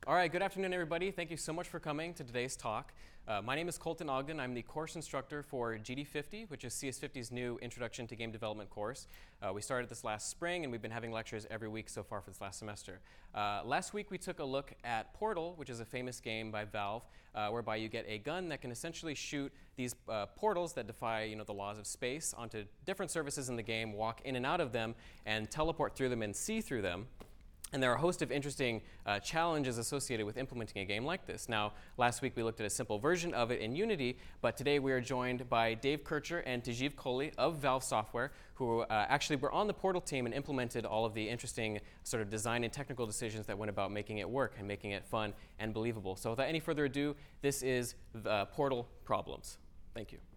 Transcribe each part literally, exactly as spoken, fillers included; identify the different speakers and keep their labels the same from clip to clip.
Speaker 1: All right, good afternoon, everybody. Thank you so much for coming to today's talk. Uh, my name is Colton Ogden. I'm the course instructor for G D fifty, which is C S fifty's new Introduction to Game Development course. Uh, we started this last spring, and we've been having lectures every week so far for this last semester. Uh, last week, we took a look at Portal, which is a famous game by Valve, uh, whereby you get a gun that can essentially shoot these uh, portals that defy, you know, the laws of space onto different surfaces in the game, walk in and out of them, and teleport through them and see through them. And there are a host of interesting uh, challenges associated with implementing a game like this. Now, last week we looked at a simple version of it in Unity, but today we are joined by Dave Kircher and Tajiv Kohli of Valve Software, who uh, actually were on the Portal team and implemented all of the interesting sort of design and technical decisions that went about making it work and making it fun and believable. So without any further ado, this is the Portal Problems. Thank you.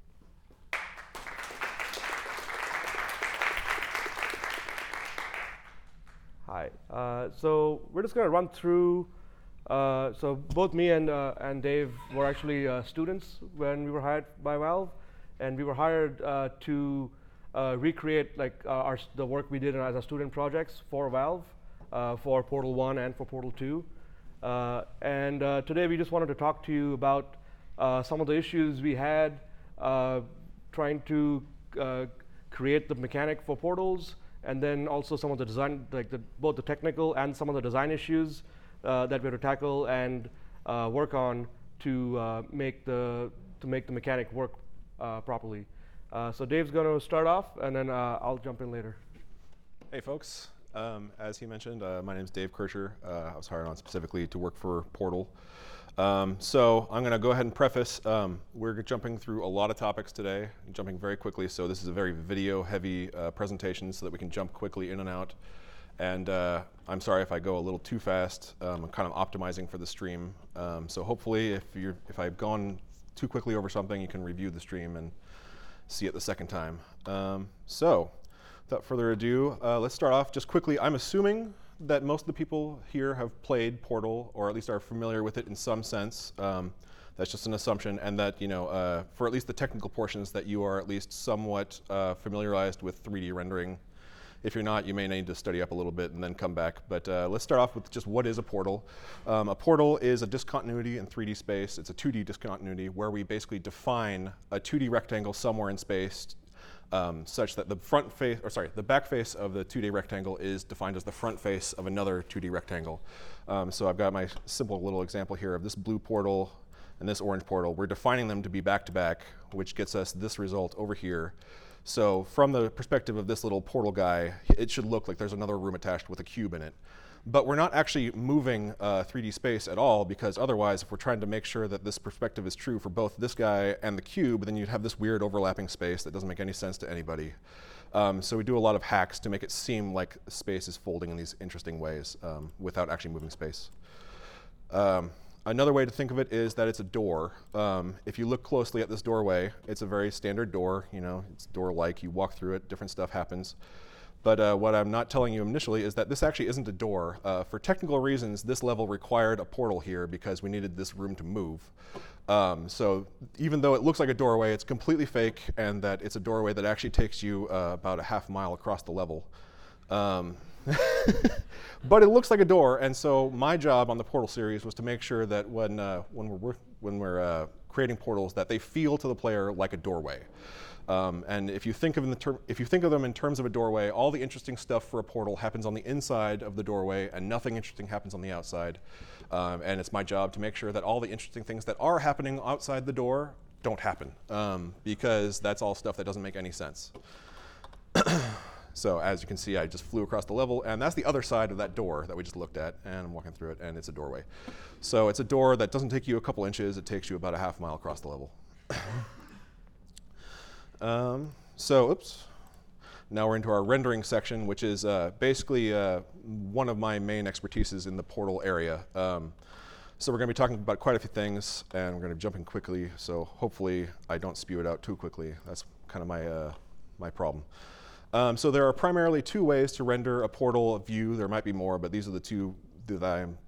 Speaker 2: Hi. Uh, so we're just going to run through. Uh, so both me and uh, and Dave were actually uh, students when we were hired by Valve, and we were hired uh, to uh, recreate like uh, our the work we did as our student projects for Valve, uh, for Portal One and for Portal Two. Uh, and uh, today we just wanted to talk to you about uh, some of the issues we had uh, trying to uh, create the mechanic for portals. And then also some of the design, like the, both the technical and some of the design issues uh, that we had to tackle and uh, work on to uh, make the to make the mechanic work uh, properly. Uh, so Dave's going to start off, and then uh, I'll jump in later.
Speaker 3: Hey folks, um, as he mentioned, uh, my name is Dave Kircher. Uh, I was hired on specifically to work for Portal. Um, so I'm going to go ahead and preface, um, we're jumping through a lot of topics today, jumping very quickly, so this is a very video-heavy uh, presentation so that we can jump quickly in and out. And uh, I'm sorry if I go a little too fast. Um, I'm kind of optimizing for the stream. Um, so hopefully if, you're, if I've gone too quickly over something, you can review the stream and see it the second time. Um, so without further ado, uh, let's start off just quickly. I'm assuming that most of the people here have played Portal, or at least are familiar with it in some sense. Um, that's just an assumption, and that, you know, uh, for at least the technical portions, that you are at least somewhat uh, familiarized with three D rendering. If you're not, you may need to study up a little bit and then come back. But uh, let's start off with just what is a portal. Um, a portal is a discontinuity in three D space. It's a two D discontinuity where we basically define a two D rectangle somewhere in space, Um, such that the front face, or sorry, the back face of the two D rectangle is defined as the front face of another two D rectangle. Um, so I've got my simple little example here of this blue portal and this orange portal. We're defining them to be back to back, which gets us this result over here. So from the perspective of this little portal guy, it should look like there's another room attached with a cube in it. But we're not actually moving uh, three D space at all, because otherwise, if we're trying to make sure that this perspective is true for both this guy and the cube, then you'd have this weird overlapping space that doesn't make any sense to anybody. Um, so we do a lot of hacks to make it seem like space is folding in these interesting ways um, without actually moving space. Um, another way to think of it is that it's a door. Um, if you look closely at this doorway, it's a very standard door. You know, it's door-like. You walk through it, different stuff happens. But uh, what I'm not telling you initially is that this actually isn't a door. Uh, for technical reasons, this level required a portal here because we needed this room to move. Um, so even though it looks like a doorway, it's completely fake, and that it's a doorway that actually takes you uh, about a half mile across the level. Um, but it looks like a door, and so my job on the Portal series was to make sure that when, uh, when we're, when we're uh, creating portals, that they feel to the player like a doorway. Um, and if you think of in the term, if you think of them in terms of a doorway, all the interesting stuff for a portal happens on the inside of the doorway, and nothing interesting happens on the outside. Um, and it's my job to make sure that all the interesting things that are happening outside the door don't happen, um, because that's all stuff that doesn't make any sense. So as you can see, I just flew across the level, and that's the other side of that door that we just looked at, and I'm walking through it, and it's a doorway. So it's a door that doesn't take you a couple inches; it takes you about a half mile across the level. Um, so, oops. Now we're into our rendering section, which is uh, basically uh, one of my main expertises in the Portal area. Um, so we're going to be talking about quite a few things, and we're going to be jumping quickly. So hopefully I don't spew it out too quickly. That's kind of my uh, my problem. Um, so there are primarily two ways to render a Portal view. There might be more, but these are the two that I'm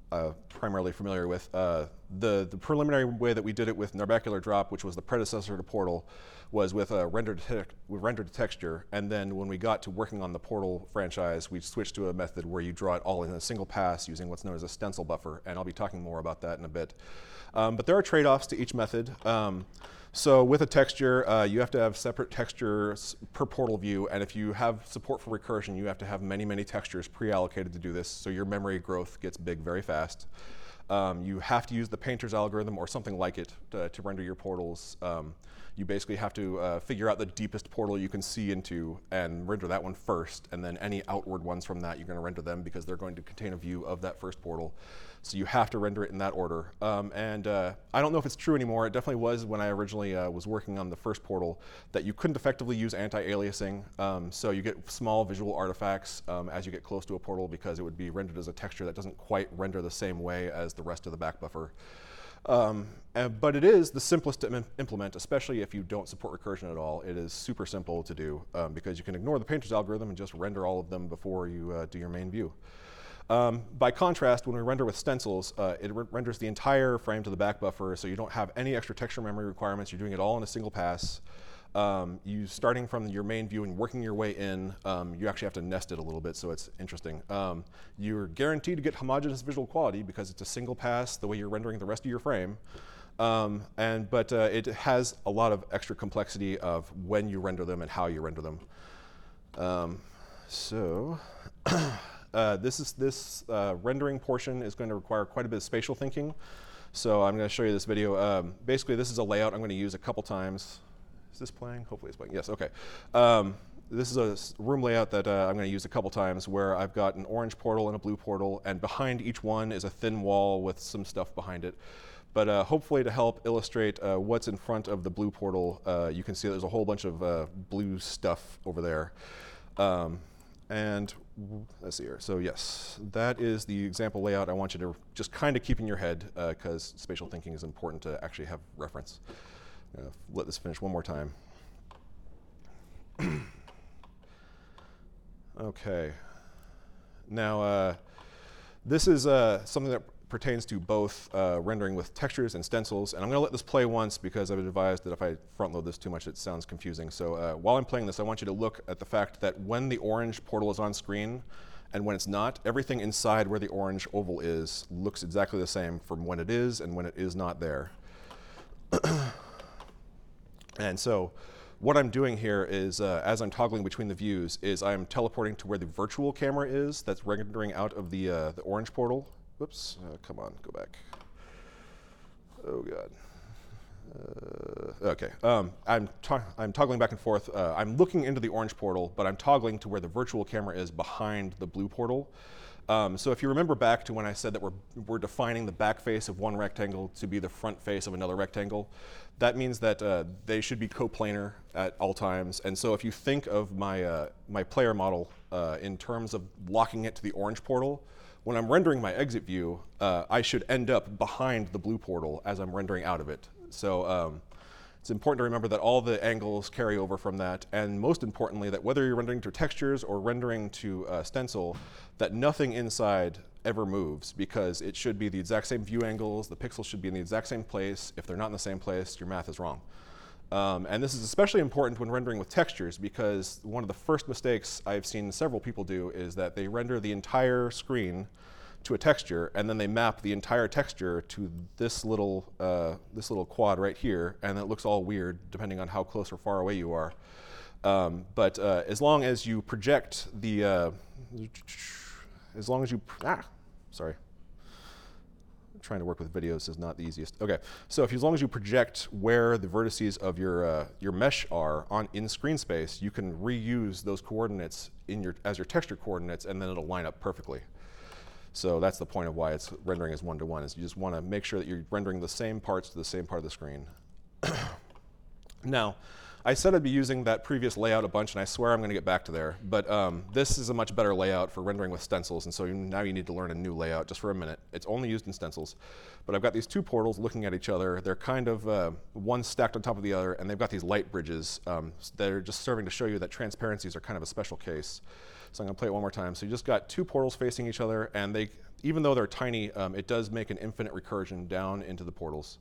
Speaker 3: uh, primarily familiar with. Uh, the, the preliminary way that we did it with Narbacular Drop, which was the predecessor to Portal, was with a render to with render to texture. And then when we got to working on the Portal franchise, we switched to a method where you draw it all in a single pass using what's known as a stencil buffer. And I'll be talking more about that in a bit. Um, but there are trade-offs to each method. Um, So with a texture, uh, you have to have separate textures per portal view, and if you have support for recursion, you have to have many, many textures pre-allocated to do this, so your memory growth gets big very fast. Um, you have to use the painter's algorithm or something like it to, to render your portals. Um, you basically have to uh, figure out the deepest portal you can see into and render that one first, and then any outward ones from that, you're going to render them because they're going to contain a view of that first portal. So you have to render it in that order. Um, and uh, I don't know if it's true anymore. It definitely was when I originally uh, was working on the first portal, that you couldn't effectively use anti-aliasing. Um, so you get small visual artifacts um, as you get close to a portal because it would be rendered as a texture that doesn't quite render the same way as the rest of the back buffer. Um, and, but it is the simplest to im implement, especially if you don't support recursion at all. It is super simple to do um, because you can ignore the painter's algorithm and just render all of them before you uh, do your main view. Um, by contrast, when we render with stencils, uh, it re renders the entire frame to the back buffer, so you don't have any extra texture memory requirements. You're doing it all in a single pass. Um, you starting from your main view and working your way in, um, you actually have to nest it a little bit, so it's interesting. Um, you're guaranteed to get homogeneous visual quality because it's a single pass the way you're rendering the rest of your frame. Um, and, but uh, it has a lot of extra complexity of when you render them and how you render them. Um, so. Uh, this is this uh, rendering portion is going to require quite a bit of spatial thinking. So I'm going to show you this video. Um, basically, this is a layout I'm going to use a couple times. Is this playing? Hopefully it's playing. Yes, OK. Um, this is a room layout that uh, I'm going to use a couple times where I've got an orange portal and a blue portal, and behind each one is a thin wall with some stuff behind it. But uh, hopefully to help illustrate uh, what's in front of the blue portal, uh, you can see there's a whole bunch of uh, blue stuff over there. Um, and let's see here. So yes, that is the example layout I want you to just kind of keep in your head because uh, spatial thinking is important to actually have reference. I'm gonna let this finish one more time. Okay. Now, uh, this is uh, something that pertains to both uh, rendering with textures and stencils, and I'm going to let this play once because I've been advised that if I front load this too much it sounds confusing. So uh, while I'm playing this, I want you to look at the fact that when the orange portal is on screen and when it's not, everything inside where the orange oval is looks exactly the same from when it is and when it is not there. And so what I'm doing here is, uh, as I'm toggling between the views, is I'm teleporting to where the virtual camera is that's rendering out of the, uh, the orange portal. Whoops, uh, come on, go back. Oh God. Uh, okay, um, I'm, to I'm toggling back and forth. Uh, I'm looking into the orange portal, but I'm toggling to where the virtual camera is behind the blue portal. Um, so if you remember back to when I said that we're, we're defining the back face of one rectangle to be the front face of another rectangle, that means that uh, they should be coplanar at all times. And so if you think of my, uh, my player model uh, in terms of locking it to the orange portal, when I'm rendering my exit view, uh, I should end up behind the blue portal as I'm rendering out of it. So um, it's important to remember that all the angles carry over from that, and most importantly, that whether you're rendering to textures or rendering to uh, stencil, that nothing inside ever moves because it should be the exact same view angles, the pixels should be in the exact same place. If they're not in the same place, your math is wrong. Um, and this is especially important when rendering with textures because one of the first mistakes I've seen several people do is that they render the entire screen to a texture and then they map the entire texture to this little, uh, this little quad right here, and it looks all weird depending on how close or far away you are. Um, but uh, as long as you project the, uh, as long as you, ah, sorry. Trying to work with videos is not the easiest. Okay, so if as long as you project where the vertices of your uh, your mesh are on in screen space, you can reuse those coordinates in your as your texture coordinates, and then it'll line up perfectly. So that's the point of why it's rendering as one to one. Is you just want to make sure that you're rendering the same parts to the same part of the screen. Now, I said I'd be using that previous layout a bunch, and I swear I'm going to get back to there. But um, this is a much better layout for rendering with stencils, and so you, now you need to learn a new layout just for a minute. It's only used in stencils. But I've got these two portals looking at each other. They're kind of uh, one stacked on top of the other, and they've got these light bridges um, that are just serving to show you that transparencies are kind of a special case. So I'm going to play it one more time. So you just got two portals facing each other, and they even though they're tiny, um, it does make an infinite recursion down into the portals.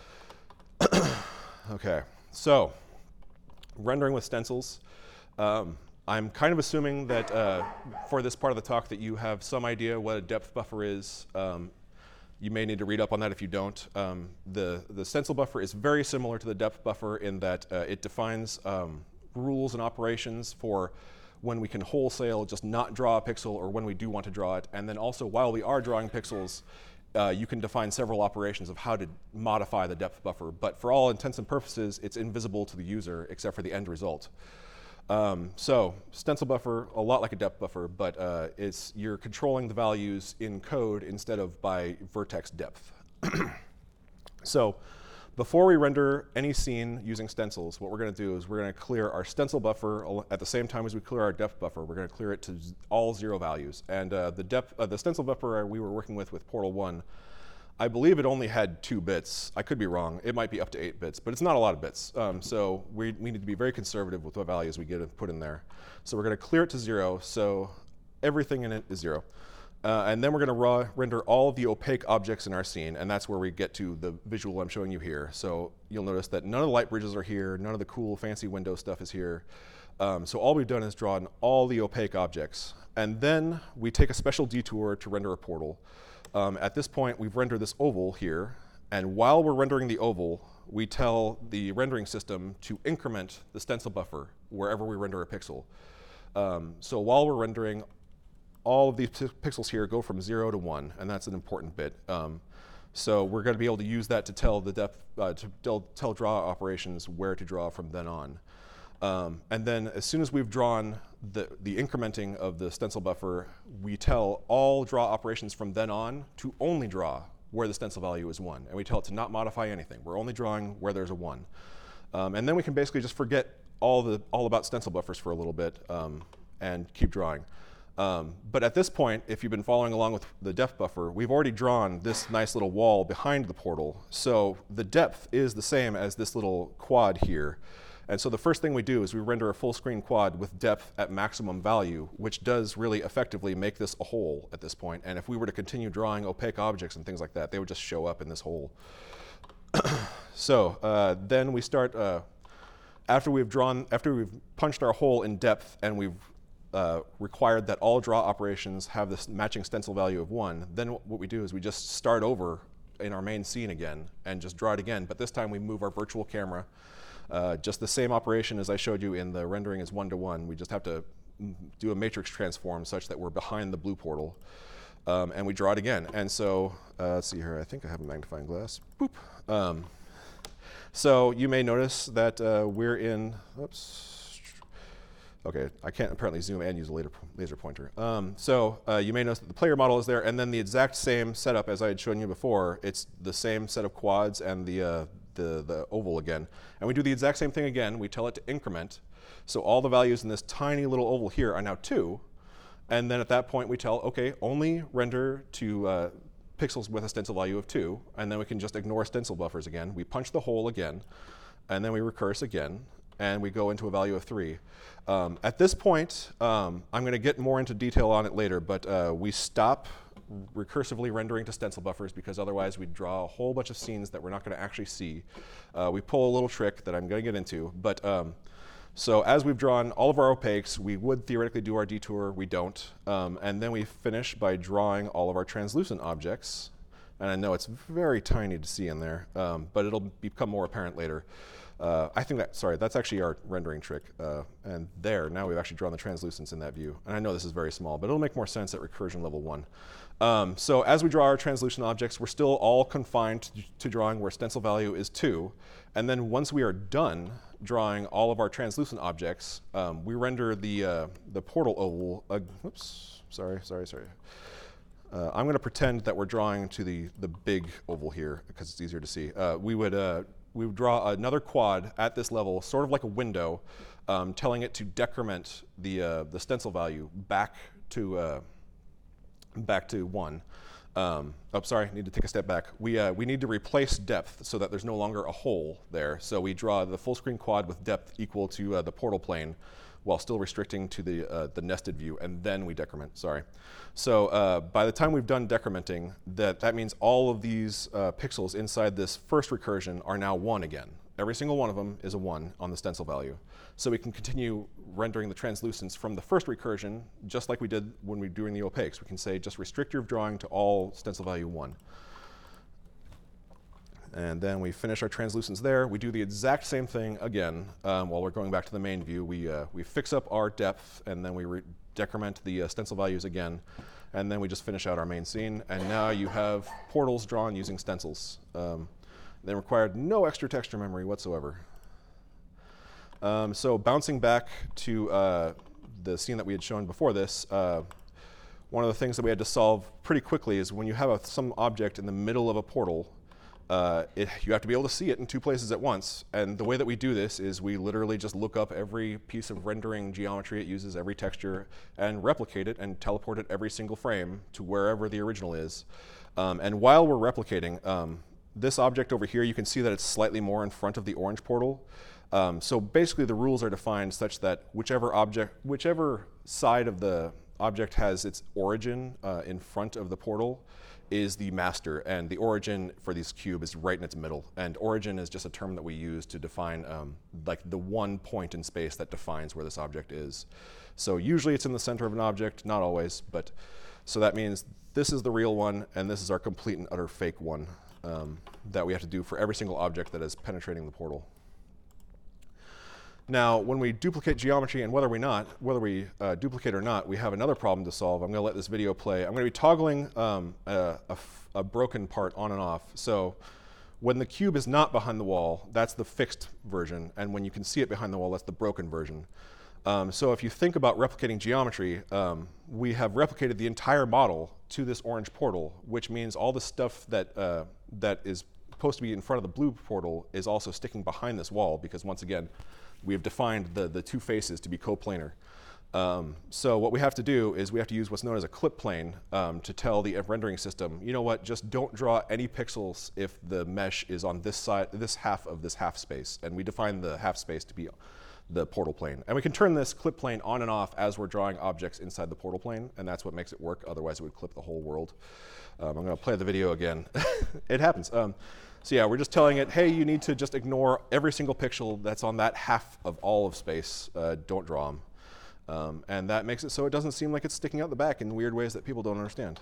Speaker 3: Okay, so rendering with stencils. Um, I'm kind of assuming that uh, for this part of the talk that you have some idea what a depth buffer is. Um, you may need to read up on that if you don't. Um, the, the stencil buffer is very similar to the depth buffer in that uh, it defines um, rules and operations for when we can wholesale just not draw a pixel or when we do want to draw it. And then also while we are drawing pixels, uh, you can define several operations of how to modify the depth buffer. But for all intents and purposes, it's invisible to the user except for the end result. Um, so stencil buffer, a lot like a depth buffer, but uh, it's you're controlling the values in code instead of by vertex depth. So before we render any scene using stencils, what we're going to do is we're going to clear our stencil buffer at the same time as we clear our depth buffer. We're going to clear it to all zero values. And uh, the depth, uh, the stencil buffer we were working with with Portal one, I believe it only had two bits. I could be wrong. It might be up to eight bits, but it's not a lot of bits. Um, so we, we need to be very conservative with what values we get to put in there. So we're going to clear it to zero, so everything in it is zero. Uh, and then we're going to render all of the opaque objects in our scene, and that's where we get to the visual I'm showing you here. So you'll notice that none of the light bridges are here, none of the cool fancy window stuff is here. Um, so all we've done is drawn all the opaque objects. And then we take a special detour to render a portal. Um, at this point, we've rendered this oval here, and while we're rendering the oval, we tell the rendering system to increment the stencil buffer wherever we render a pixel. Um, so while we're rendering, all of these pixels here go from zero to one, and that's an important bit. Um, so we're going to be able to use that to tell the depth, uh, to tell, tell draw operations where to draw from then on. Um, and then as soon as we've drawn the, the incrementing of the stencil buffer, we tell all draw operations from then on to only draw where the stencil value is one. And we tell it to not modify anything. We're only drawing where there's a one. Um, and then we can basically just forget all, the, all about stencil buffers for a little bit um, and keep drawing. Um, but at this point, if you've been following along with the depth buffer, we've already drawn this nice little wall behind the portal. So the depth is the same as this little quad here. And so the first thing we do is we render a full screen quad with depth at maximum value, which does really effectively make this a hole at this point. And if we were to continue drawing opaque objects and things like that, they would just show up in this hole. So uh, then we start, uh, after we've drawn, after we've punched our hole in depth and we've uh, required that all draw operations have this matching stencil value of one, then what we do is we just start over in our main scene again and just draw it again. But this time we move our virtual camera. Uh, just the same operation as I showed you in the rendering is one to one. We just have to do a matrix transform such that we're behind the blue portal. Um, and we draw it again. And so, uh, let's see here, I think I have a magnifying glass. Boop. Um, so you may notice that uh, we're in, oops. Okay, I can't apparently zoom and use a laser, laser pointer. Um, so uh, you may notice that the player model is there, and then the exact same setup as I had shown you before. It's the same set of quads and the, uh, the, the oval again. And we do the exact same thing again. We tell it to increment. So all the values in this tiny little oval here are now two. And then at that point we tell, okay, only render to uh, pixels with a stencil value of two. And then we can just ignore stencil buffers again. We punch the hole again, and then we recurse again. And we go into a value of three. Um, at this point, um, I'm going to get more into detail on it later, but uh, we stop recursively rendering to stencil buffers because otherwise we'd draw a whole bunch of scenes that we're not going to actually see. Uh, we pull a little trick that I'm going to get into. But um, so as we've drawn all of our opaques, we would theoretically do our detour. We don't. Um, and then we finish by drawing all of our translucent objects. And I know it's very tiny to see in there, um, but it'll become more apparent later. Uh, I think that, sorry, that's actually our rendering trick. Uh, and there, now we've actually drawn the translucence in that view. And I know this is very small, but it'll make more sense at recursion level one. Um, so as we draw our translucent objects, we're still all confined to, to drawing where stencil value is two. And then once we are done drawing all of our translucent objects, um, we render the, uh, the portal oval. Uh, whoops, sorry, sorry, sorry. Uh, I'm going to pretend that we're drawing to the, the big oval here because it's easier to see. Uh, we would uh, we would draw another quad at this level, sort of like a window, um, telling it to decrement the uh, the stencil value back to uh, back to one. Um, oh, sorry, need to take a step back. We uh, we need to replace depth so that there's no longer a hole there. So we draw the full screen quad with depth equal to uh, the portal plane. while still restricting to the, uh, the nested view, and then we decrement, sorry. So uh, by the time we've done decrementing, that, that means all of these uh, pixels inside this first recursion are now one again. Every single one of them is a one on the stencil value. So we can continue rendering the translucence from the first recursion, just like we did when we were doing the opaques. We can say, just restrict your drawing to all stencil value one. And then we finish our translucence there. We do the exact same thing again um, while we're going back to the main view. We, uh, we fix up our depth, and then we re decrement the uh, stencil values again. And then we just finish out our main scene. And now you have portals drawn using stencils. Um, they required no extra texture memory whatsoever. Um, so bouncing back to uh, the scene that we had shown before this, uh, one of the things that we had to solve pretty quickly is when you have a, some object in the middle of a portal, uh, it, you have to be able to see it in two places at once. And the way that we do this is we literally just look up every piece of rendering geometry it uses, every texture, and replicate it and teleport it every single frame to wherever the original is. Um, and while we're replicating, um, this object over here, you can see that it's slightly more in front of the orange portal. Um, so basically the rules are defined such that whichever object, whichever side of the object has its origin uh, in front of the portal is the master, and the origin for this cube is right in its middle. And origin is just a term that we use to define um, like the one point in space that defines where this object is. So usually it's in the center of an object, not always, but so that means this is the real one, and this is our complete and utter fake one um, that we have to do for every single object that is penetrating the portal. Now, when we duplicate geometry, and whether we not, whether we uh, duplicate or not, we have another problem to solve. I'm going to let this video play. I'm going to be toggling um, a, a, a broken part on and off. So when the cube is not behind the wall, that's the fixed version, and when you can see it behind the wall, that's the broken version. Um, so if you think about replicating geometry, um, we have replicated the entire model to this orange portal, which means all the stuff that, uh, that is supposed to be in front of the blue portal is also sticking behind this wall, because once again, we have defined the, the two faces to be coplanar. Um, so what we have to do is we have to use what's known as a clip plane um, to tell the rendering system, you know what, just don't draw any pixels if the mesh is on this side, this half of this half space. And we define the half space to be the portal plane. And we can turn this clip plane on and off as we're drawing objects inside the portal plane, and that's what makes it work. Otherwise it would clip the whole world. Um, I'm gonna play the video again. It happens. Um, So yeah, we're just telling it, hey, you need to just ignore every single pixel that's on that half of all of space. Uh, don't draw them. Um, and that makes it so it doesn't seem like it's sticking out the back in weird ways that people don't understand.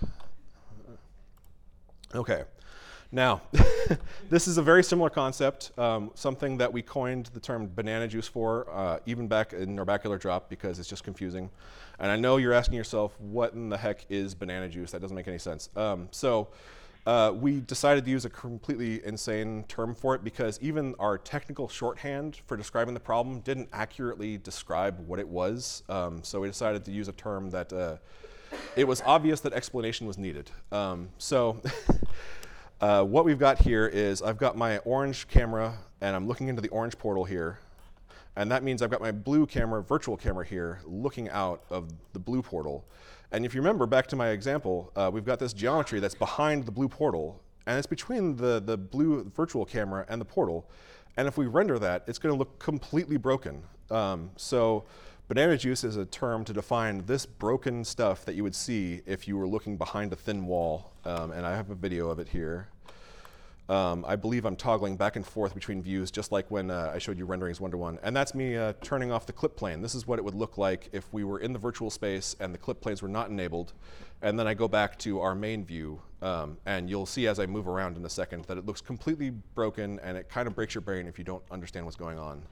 Speaker 3: Okay, now, this is a very similar concept, um, something that we coined the term banana juice for, uh, even back in Norbacular Drop, because it's just confusing. And I know you're asking yourself, what in the heck is banana juice? That doesn't make any sense. Um, so. Uh, we decided to use a completely insane term for it because even our technical shorthand for describing the problem didn't accurately describe what it was. Um, so we decided to use a term that uh, it was obvious that explanation was needed. Um, so uh, what we've got here is I've got my orange camera and I'm looking into the orange portal here. And that means I've got my blue camera, virtual camera here, looking out of the blue portal. And if you remember back to my example, uh, we've got this geometry that's behind the blue portal, and it's between the, the blue virtual camera and the portal. And if we render that, it's going to look completely broken. Um, so banana juice is a term to define this broken stuff that you would see if you were looking behind a thin wall. Um, and I have a video of it here. Um, I believe I'm toggling back and forth between views, just like when uh, I showed you renderings one-to-one. And that's me uh, turning off the clip plane. This is what it would look like if we were in the virtual space and the clip planes were not enabled. And then I go back to our main view, um, and you'll see as I move around in a second that it looks completely broken, and it kind of breaks your brain if you don't understand what's going on.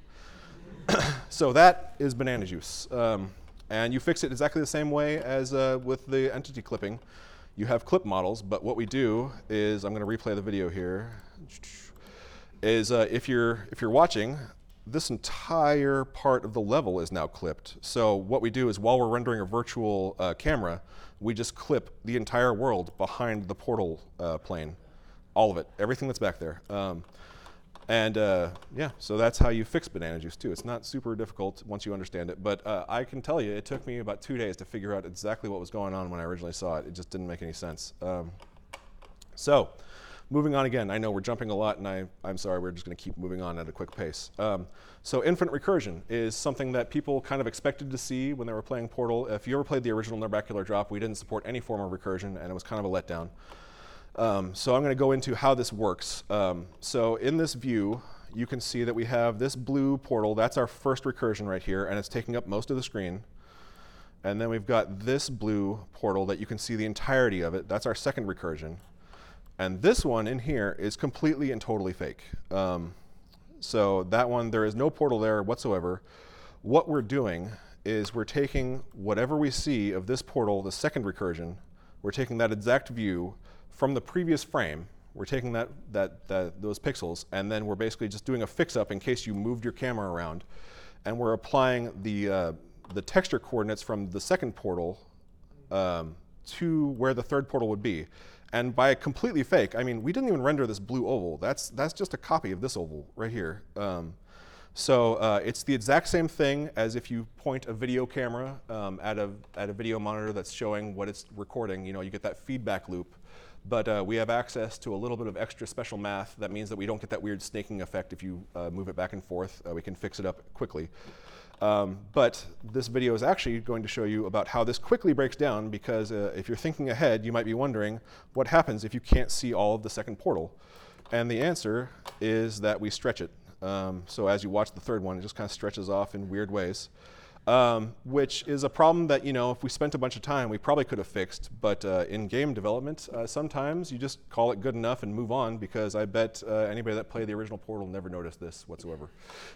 Speaker 3: So that is banana juice. Um, and you fix it exactly the same way as uh, with the entity clipping. You have clip models, but what we do is, I'm going to replay the video here, is uh, if you're if you're watching, this entire part of the level is now clipped. So what we do is while we're rendering a virtual uh, camera, we just clip the entire world behind the portal uh, plane, all of it, everything that's back there. Um, And uh, yeah, so that's how you fix banana juice too. It's not super difficult once you understand it, but uh, I can tell you it took me about two days to figure out exactly what was going on when I originally saw it. It just didn't make any sense. Um, so moving on again. I know we're jumping a lot, and I, I'm sorry, we're just going to keep moving on at a quick pace. Um, so infinite recursion is something that people kind of expected to see when they were playing Portal. If you ever played the original Narbacular Drop, we didn't support any form of recursion, and it was kind of a letdown. Um, so I'm going to go into how this works. Um, so in this view, you can see that we have this blue portal. That's our first recursion right here, and it's taking up most of the screen. And then we've got this blue portal that you can see the entirety of it. That's our second recursion. And this one in here is completely and totally fake. Um, so that one, there is no portal there whatsoever. What we're doing is we're taking whatever we see of this portal, the second recursion, we're taking that exact view from the previous frame. We're taking that, that, that, those pixels, and then we're basically just doing a fix-up in case you moved your camera around. And we're applying the, uh, the texture coordinates from the second portal um, to where the third portal would be. And by completely fake, I mean, we didn't even render this blue oval. That's, that's just a copy of this oval right here. Um, so uh, it's the exact same thing as if you point a video camera um, at, a, at a video monitor that's showing what it's recording. You know, you get that feedback loop. But uh, we have access to a little bit of extra special math. That means that we don't get that weird snaking effect if you uh, move it back and forth. Uh, we can fix it up quickly. Um, but this video is actually going to show you about how this quickly breaks down, because uh, if you're thinking ahead, you might be wondering what happens if you can't see all of the second portal. And the answer is that we stretch it. Um, so as you watch the third one, it just kind of stretches off in weird ways. Um, which is a problem that, you know, if we spent a bunch of time, we probably could have fixed. But uh, in game development, uh, sometimes you just call it good enough and move on, because I bet uh, anybody that played the original Portal never noticed this whatsoever.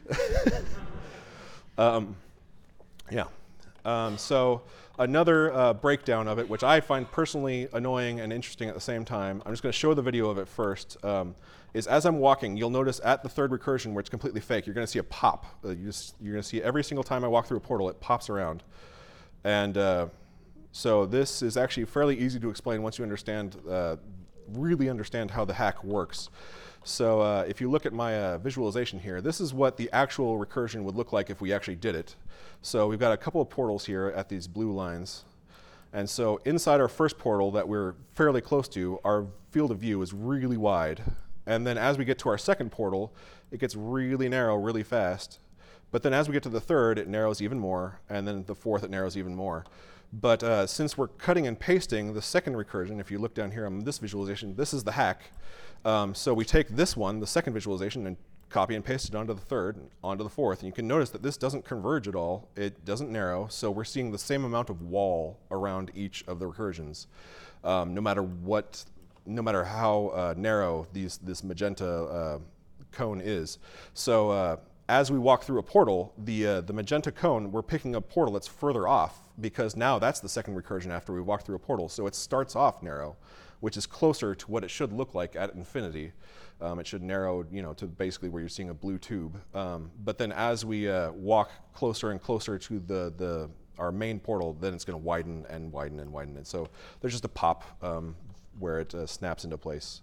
Speaker 3: um, yeah. Um, so another uh, breakdown of it, which I find personally annoying and interesting at the same time, I'm just going to show the video of it first, um, is as I'm walking, you'll notice at the third recursion where it's completely fake, you're going to see a pop. Uh, you just, you're going to see every single time I walk through a portal, it pops around. And uh, so this is actually fairly easy to explain once you understand, uh, really understand how the hack works. So uh, if you look at my uh, visualization here, this is what the actual recursion would look like if we actually did it. So we've got a couple of portals here at these blue lines. And so inside our first portal that we're fairly close to, our field of view is really wide. And then as we get to our second portal, it gets really narrow really fast. But then as we get to the third, it narrows even more. And then the fourth, it narrows even more. But uh, since we're cutting and pasting the second recursion, if you look down here on this visualization, this is the hack. Um, so we take this one, the second visualization, and copy and paste it onto the third, onto the fourth. And you can notice that this doesn't converge at all. It doesn't narrow. So we're seeing the same amount of wall around each of the recursions, um, no matter what, no matter how uh, narrow these, this magenta uh, cone is. So uh, as we walk through a portal, the, uh, the magenta cone, we're picking a portal that's further off, because now that's the second recursion after we walk through a portal. So it starts off narrow, which is closer to what it should look like at infinity. Um, it should narrow, you know, to basically where you're seeing a blue tube. Um, but then as we uh, walk closer and closer to the, the our main portal, then it's going to widen and widen and widen. And so there's just a pop um, where it uh, snaps into place.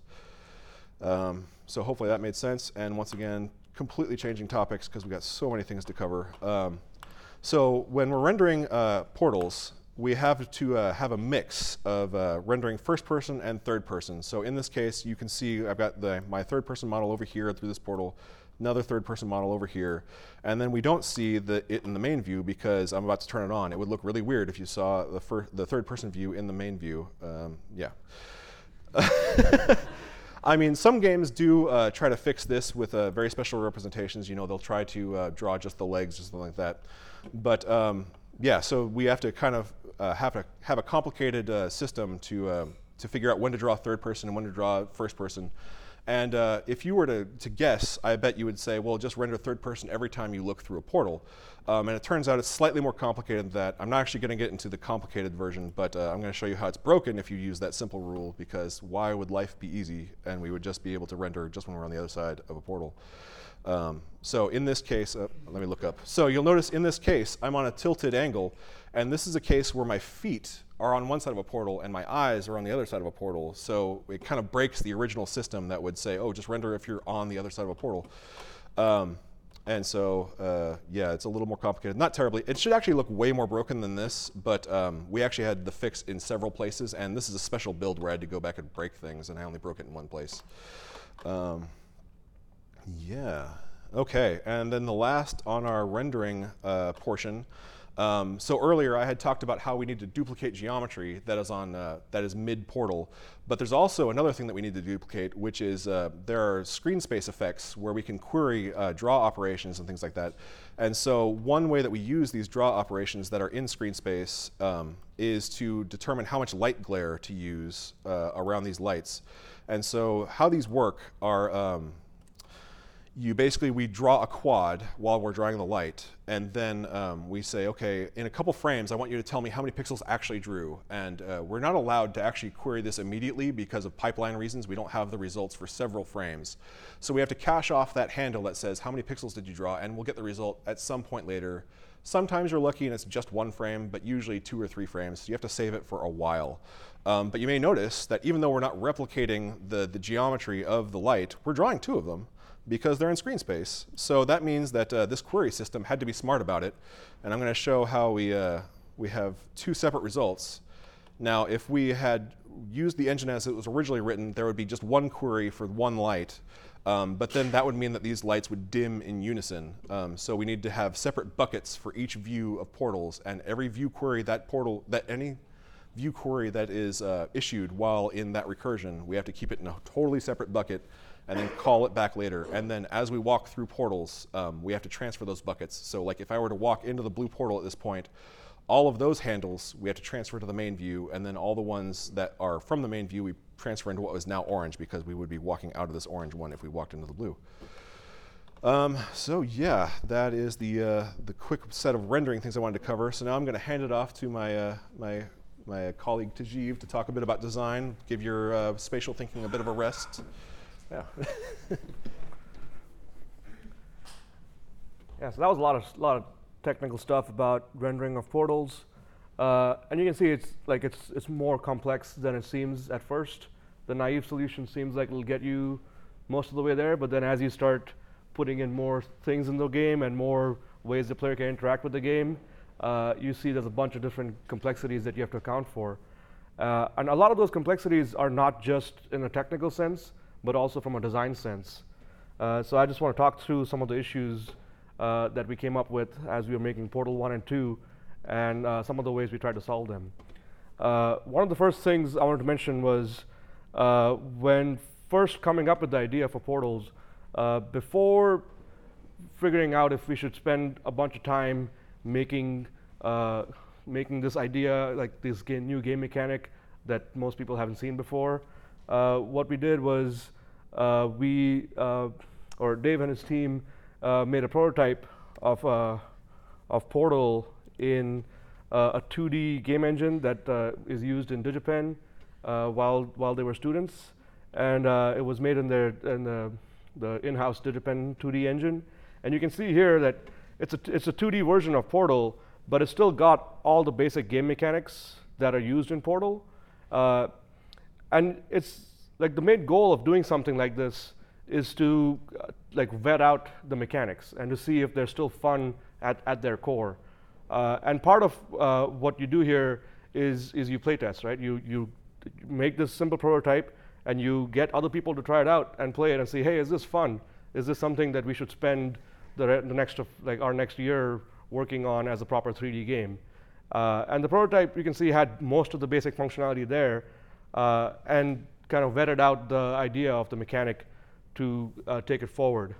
Speaker 3: Um, so hopefully that made sense. And once again, completely changing topics because we've got so many things to cover. Um, so when we're rendering uh, portals, we have to uh, have a mix of uh, rendering first person and third person. So in this case, you can see I've got the, my third person model over here through this portal, another third person model over here, and then we don't see the, it in the main view because I'm about to turn it on. It would look really weird if you saw the, fir the third person view in the main view. Um, yeah. I mean, some games do uh, try to fix this with uh, very special representations. You know, they'll try to uh, draw just the legs or something like that. But um, yeah, so we have to kind of uh, have a have a complicated uh, system to uh, to figure out when to draw third person and when to draw first person. And uh, if you were to, to guess, I bet you would say, well, just render third person every time you look through a portal. Um, and it turns out it's slightly more complicated than that. I'm not actually going to get into the complicated version, but uh, I'm going to show you how it's broken if you use that simple rule, because why would life be easy and we would just be able to render just when we're on the other side of a portal? Um, so in this case, uh, let me look up. So you'll notice in this case, I'm on a tilted angle, and this is a case where my feet are on one side of a portal and my eyes are on the other side of a portal. So it kind of breaks the original system that would say, oh, just render if you're on the other side of a portal. Um, and so, uh, yeah, it's a little more complicated. Not terribly. It should actually look way more broken than this, but um, we actually had the fix in several places, and this is a special build where I had to go back and break things, and I only broke it in one place. Um, yeah. Okay, and then the last on our rendering uh, portion. Um, so earlier I had talked about how we need to duplicate geometry that is on uh, that is mid portal, but there's also another thing that we need to duplicate, which is uh, there are screen space effects where we can query uh, draw operations and things like that. And so one way that we use these draw operations that are in screen space um, is to determine how much light glare to use uh, around these lights. And so how these work are. Um, You basically, we draw a quad while we're drawing the light, and then um, we say, okay, in a couple frames, I want you to tell me how many pixels actually drew. And uh, we're not allowed to actually query this immediately because of pipeline reasons. We don't have the results for several frames. So we have to cache off that handle that says how many pixels did you draw, and we'll get the result at some point later. Sometimes you're lucky and it's just one frame, but usually two or three frames. So you have to save it for a while. Um, but you may notice that even though we're not replicating the, the geometry of the light, we're drawing two of them, because they're in screen space. So that means that uh, this query system had to be smart about it. And I'm going to show how we, uh, we have two separate results. Now, if we had used the engine as it was originally written, there would be just one query for one light. Um, but then that would mean that these lights would dim in unison. Um, so we need to have separate buckets for each view of portals. And every view query that portal, that any view query that is uh, issued while in that recursion, we have to keep it in a totally separate bucket and then call it back later. And then as we walk through portals, um, we have to transfer those buckets. So like if I were to walk into the blue portal at this point, all of those handles we have to transfer to the main view, and then all the ones that are from the main view we transfer into what is now orange, because we would be walking out of this orange one if we walked into the blue. Um, so yeah, that is the, uh, the quick set of rendering things I wanted to cover. So now I'm gonna hand it off to my, uh, my, my colleague Tajiv to talk a bit about design, give your uh, spatial thinking a bit of a rest. Yeah.
Speaker 2: Yeah, so that was a lot of lot of technical stuff about rendering of portals, uh, and you can see it's like it's it's more complex than it seems at first. The naive solution seems like it'll get you most of the way there, but then as you start putting in more things in the game and more ways the player can interact with the game, uh, you see there's a bunch of different complexities that you have to account for, uh, and a lot of those complexities are not just in a technical sense, but also from a design sense. Uh, so I just want to talk through some of the issues uh, that we came up with as we were making Portal one and two, and uh, some of the ways we tried to solve them. Uh, one of the first things I wanted to mention was uh, when first coming up with the idea for portals, uh, before figuring out if we should spend a bunch of time making uh, making this idea, like this ga- new game mechanic that most people haven't seen before, Uh, what we did was uh, we, uh, or Dave and his team, uh, made a prototype of, uh, of Portal in uh, a two D game engine that uh, is used in DigiPen uh, while while they were students, and uh, it was made in their in the, the in-house DigiPen two D engine. And you can see here that it's a t- it's a two D version of Portal, but it's still got all the basic game mechanics that are used in Portal. Uh, And it's like the main goal of doing something like this is to uh, like vet out the mechanics and to see if they're still fun at, at their core. Uh, and part of uh, what you do here is is you play test, right? You you make this simple prototype and you get other people to try it out and play it and say, hey, is this fun? Is this something that we should spend the, re- the next of like our next year working on as a proper three D game? Uh, and the prototype you can see had most of the basic functionality there. Uh, and kind of vetted out the idea of the mechanic to uh, take it forward.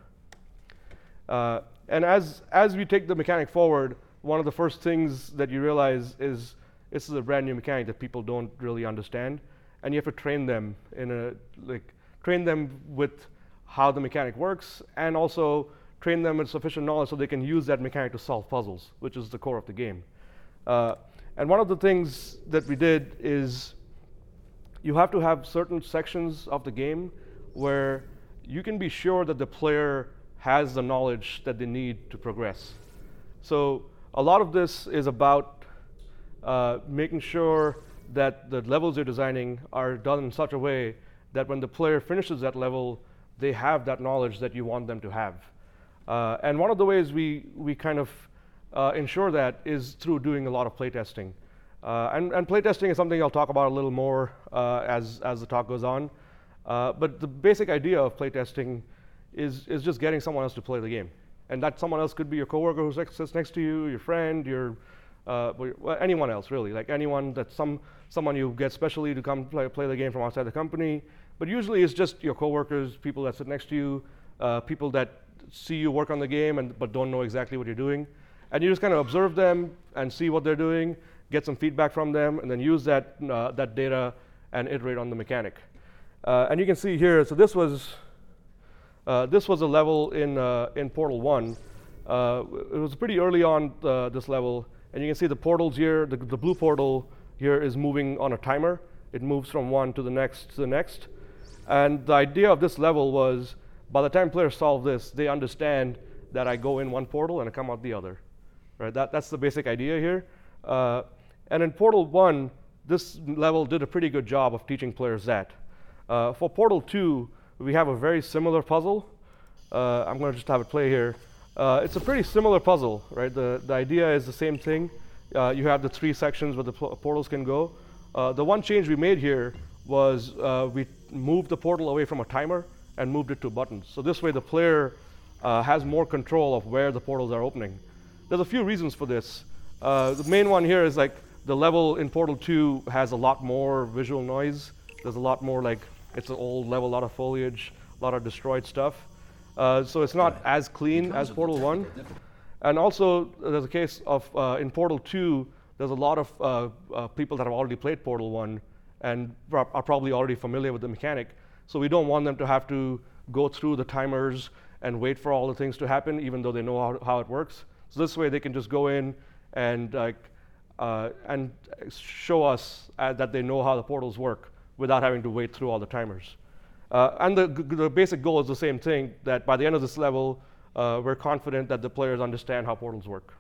Speaker 2: Uh, and as as we take the mechanic forward, one of the first things that you realize is this is a brand new mechanic that people don't really understand, and you have to train them in a like train them with how the mechanic works, and also train them with sufficient knowledge so they can use that mechanic to solve puzzles, which is the core of the game. Uh, and one of the things that we did is you have to have certain sections of the game where you can be sure that the player has the knowledge that they need to progress. So a lot of this is about uh, making sure that the levels you're designing are done in such a way that when the player finishes that level, they have that knowledge that you want them to have. Uh, and one of the ways we, we kind of uh, ensure that is through doing a lot of playtesting. Uh, and, and playtesting is something I'll talk about a little more uh, as, as the talk goes on. Uh, but the basic idea of playtesting is, is just getting someone else to play the game. And that someone else could be your coworker who sits next to you, your friend, your, uh, well, anyone else really, like anyone that some, someone you get specially to come play, play the game from outside the company. But usually it's just your coworkers, people that sit next to you, uh, people that see you work on the game and, but don't know exactly what you're doing. And you just kind of observe them and see what they're doing, get some feedback from them, and then use that, uh, that data and iterate on the mechanic. Uh, and you can see here, so this was, uh, this was a level in, uh, in Portal one. Uh, it was pretty early on uh, this level, and you can see the portals here, the, the blue portal here is moving on a timer. It moves from one to the next to the next. And the idea of this level was, by the time players solve this, they understand that I go in one portal and I come out the other. Right? That, that's the basic idea here. Uh, and in Portal one, this level did a pretty good job of teaching players that. Uh, for Portal two, we have a very similar puzzle. Uh, I'm going to just have it play here. Uh, it's a pretty similar puzzle, right? The, the idea is the same thing. Uh, you have the three sections where the portals can go. Uh, the one change we made here was uh, we moved the portal away from a timer and moved it to buttons. So this way the player uh, has more control of where the portals are opening. There's a few reasons for this. Uh, the main one here is like the level in Portal two has a lot more visual noise. There's a lot more like, it's an old level, a lot of foliage, a lot of destroyed stuff. Uh, so it's not as clean as Portal one. And also there's a case of, uh, in Portal two, there's a lot of uh, uh, people that have already played Portal one and are probably already familiar with the mechanic. So we don't want them to have to go through the timers and wait for all the things to happen, even though they know how, how it works. So this way they can just go in and, uh, uh, and show us uh, that they know how the portals work without having to wait through all the timers. Uh, and the, the basic goal is the same thing, that by the end of this level, uh, we're confident that the players understand how portals work.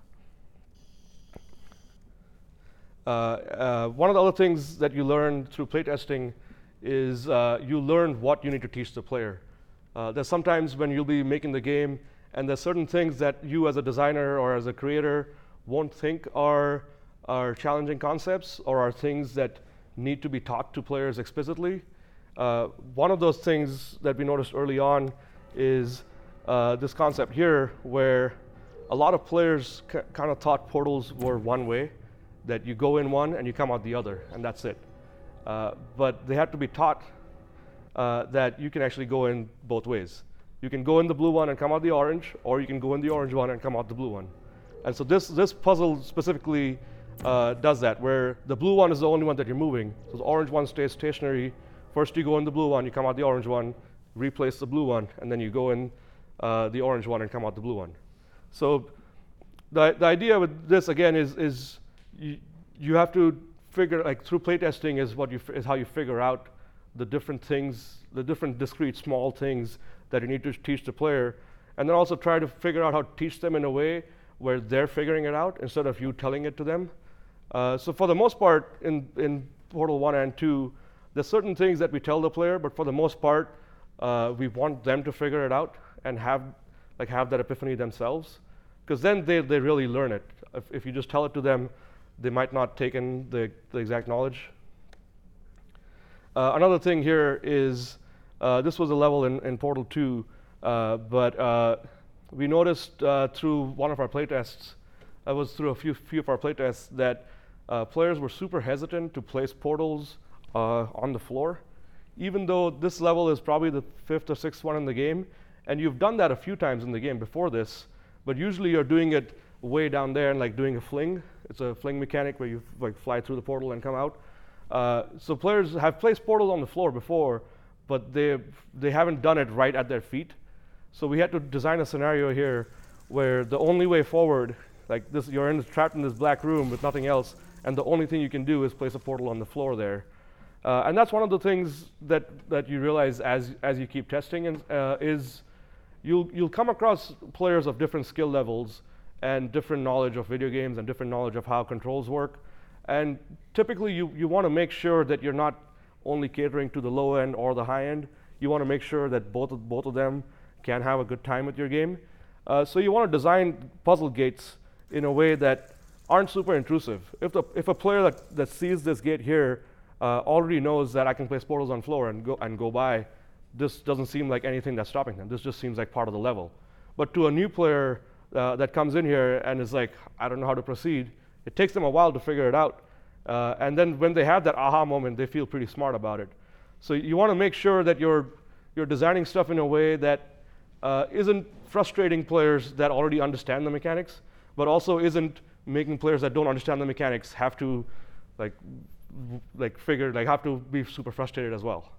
Speaker 2: Uh, uh, one of the other things that you learn through playtesting is uh, you learn what you need to teach the player. Uh, there's sometimes when you'll be making the game and there's certain things that you as a designer or as a creator won't think are, are challenging concepts or are things that need to be taught to players explicitly. Uh, one of those things that we noticed early on is uh, this concept here where a lot of players kind of thought portals were one way, that you go in one and you come out the other, and that's it. Uh, but they have to be taught uh, that you can actually go in both ways. You can go in the blue one and come out the orange, or you can go in the orange one and come out the blue one. And so this, this puzzle specifically uh, does that, where the blue one is the only one that you're moving. So the orange one stays stationary. First you go in the blue one, you come out the orange one, replace the blue one, and then you go in uh, the orange one and come out the blue one. So the, the idea with this, again, is, is you, you have to figure, like through playtesting is, what you, is how you figure out the different things, the different discrete small things that you need to teach the player, and then also try to figure out how to teach them in a way where they're figuring it out instead of you telling it to them. Uh, so for the most part, in, in Portal one and two, there's certain things that we tell the player, but for the most part, uh, we want them to figure it out and have, like, have that epiphany themselves, because then they, they really learn it. If, if you just tell it to them, they might not take in the, the exact knowledge. Uh, another thing here is, uh, this was a level in, in Portal two, uh, but uh, we noticed uh, through one of our playtests, that was through a few, few of our playtests, that uh, players were super hesitant to place portals uh, on the floor, even though this level is probably the fifth or sixth one in the game, and you've done that a few times in the game before this, but usually you're doing it way down there and like doing a fling. It's a fling mechanic where you like fly through the portal and come out. Uh, so players have placed portals on the floor before, but they they haven't done it right at their feet. So we had to design a scenario here where the only way forward, like this, you're in, trapped in this black room with nothing else, and the only thing you can do is place a portal on the floor there. Uh, and that's one of the things that, that you realize as, as you keep testing, and, uh, is you'll, you'll come across players of different skill levels and different knowledge of video games and different knowledge of how controls work. And typically you, you want to make sure that you're not only catering to the low end or the high end. You want to make sure that both of, both of them can have a good time with your game. Uh, so you want to design puzzle gates in a way that aren't super intrusive. If, the, if a player that, that sees this gate here uh, already knows that I can place portals on floor and go, and go by, this doesn't seem like anything that's stopping them. This just seems like part of the level. But to a new player uh, that comes in here and is like, I don't know how to proceed, it takes them a while to figure it out. Uh, and then when they have that aha moment, they feel pretty smart about it. So you want to make sure that you're, you're designing stuff in a way that uh, isn't frustrating players that already understand the mechanics, but also isn't making players that don't understand the mechanics have to like, like figure, like have to be super frustrated as well.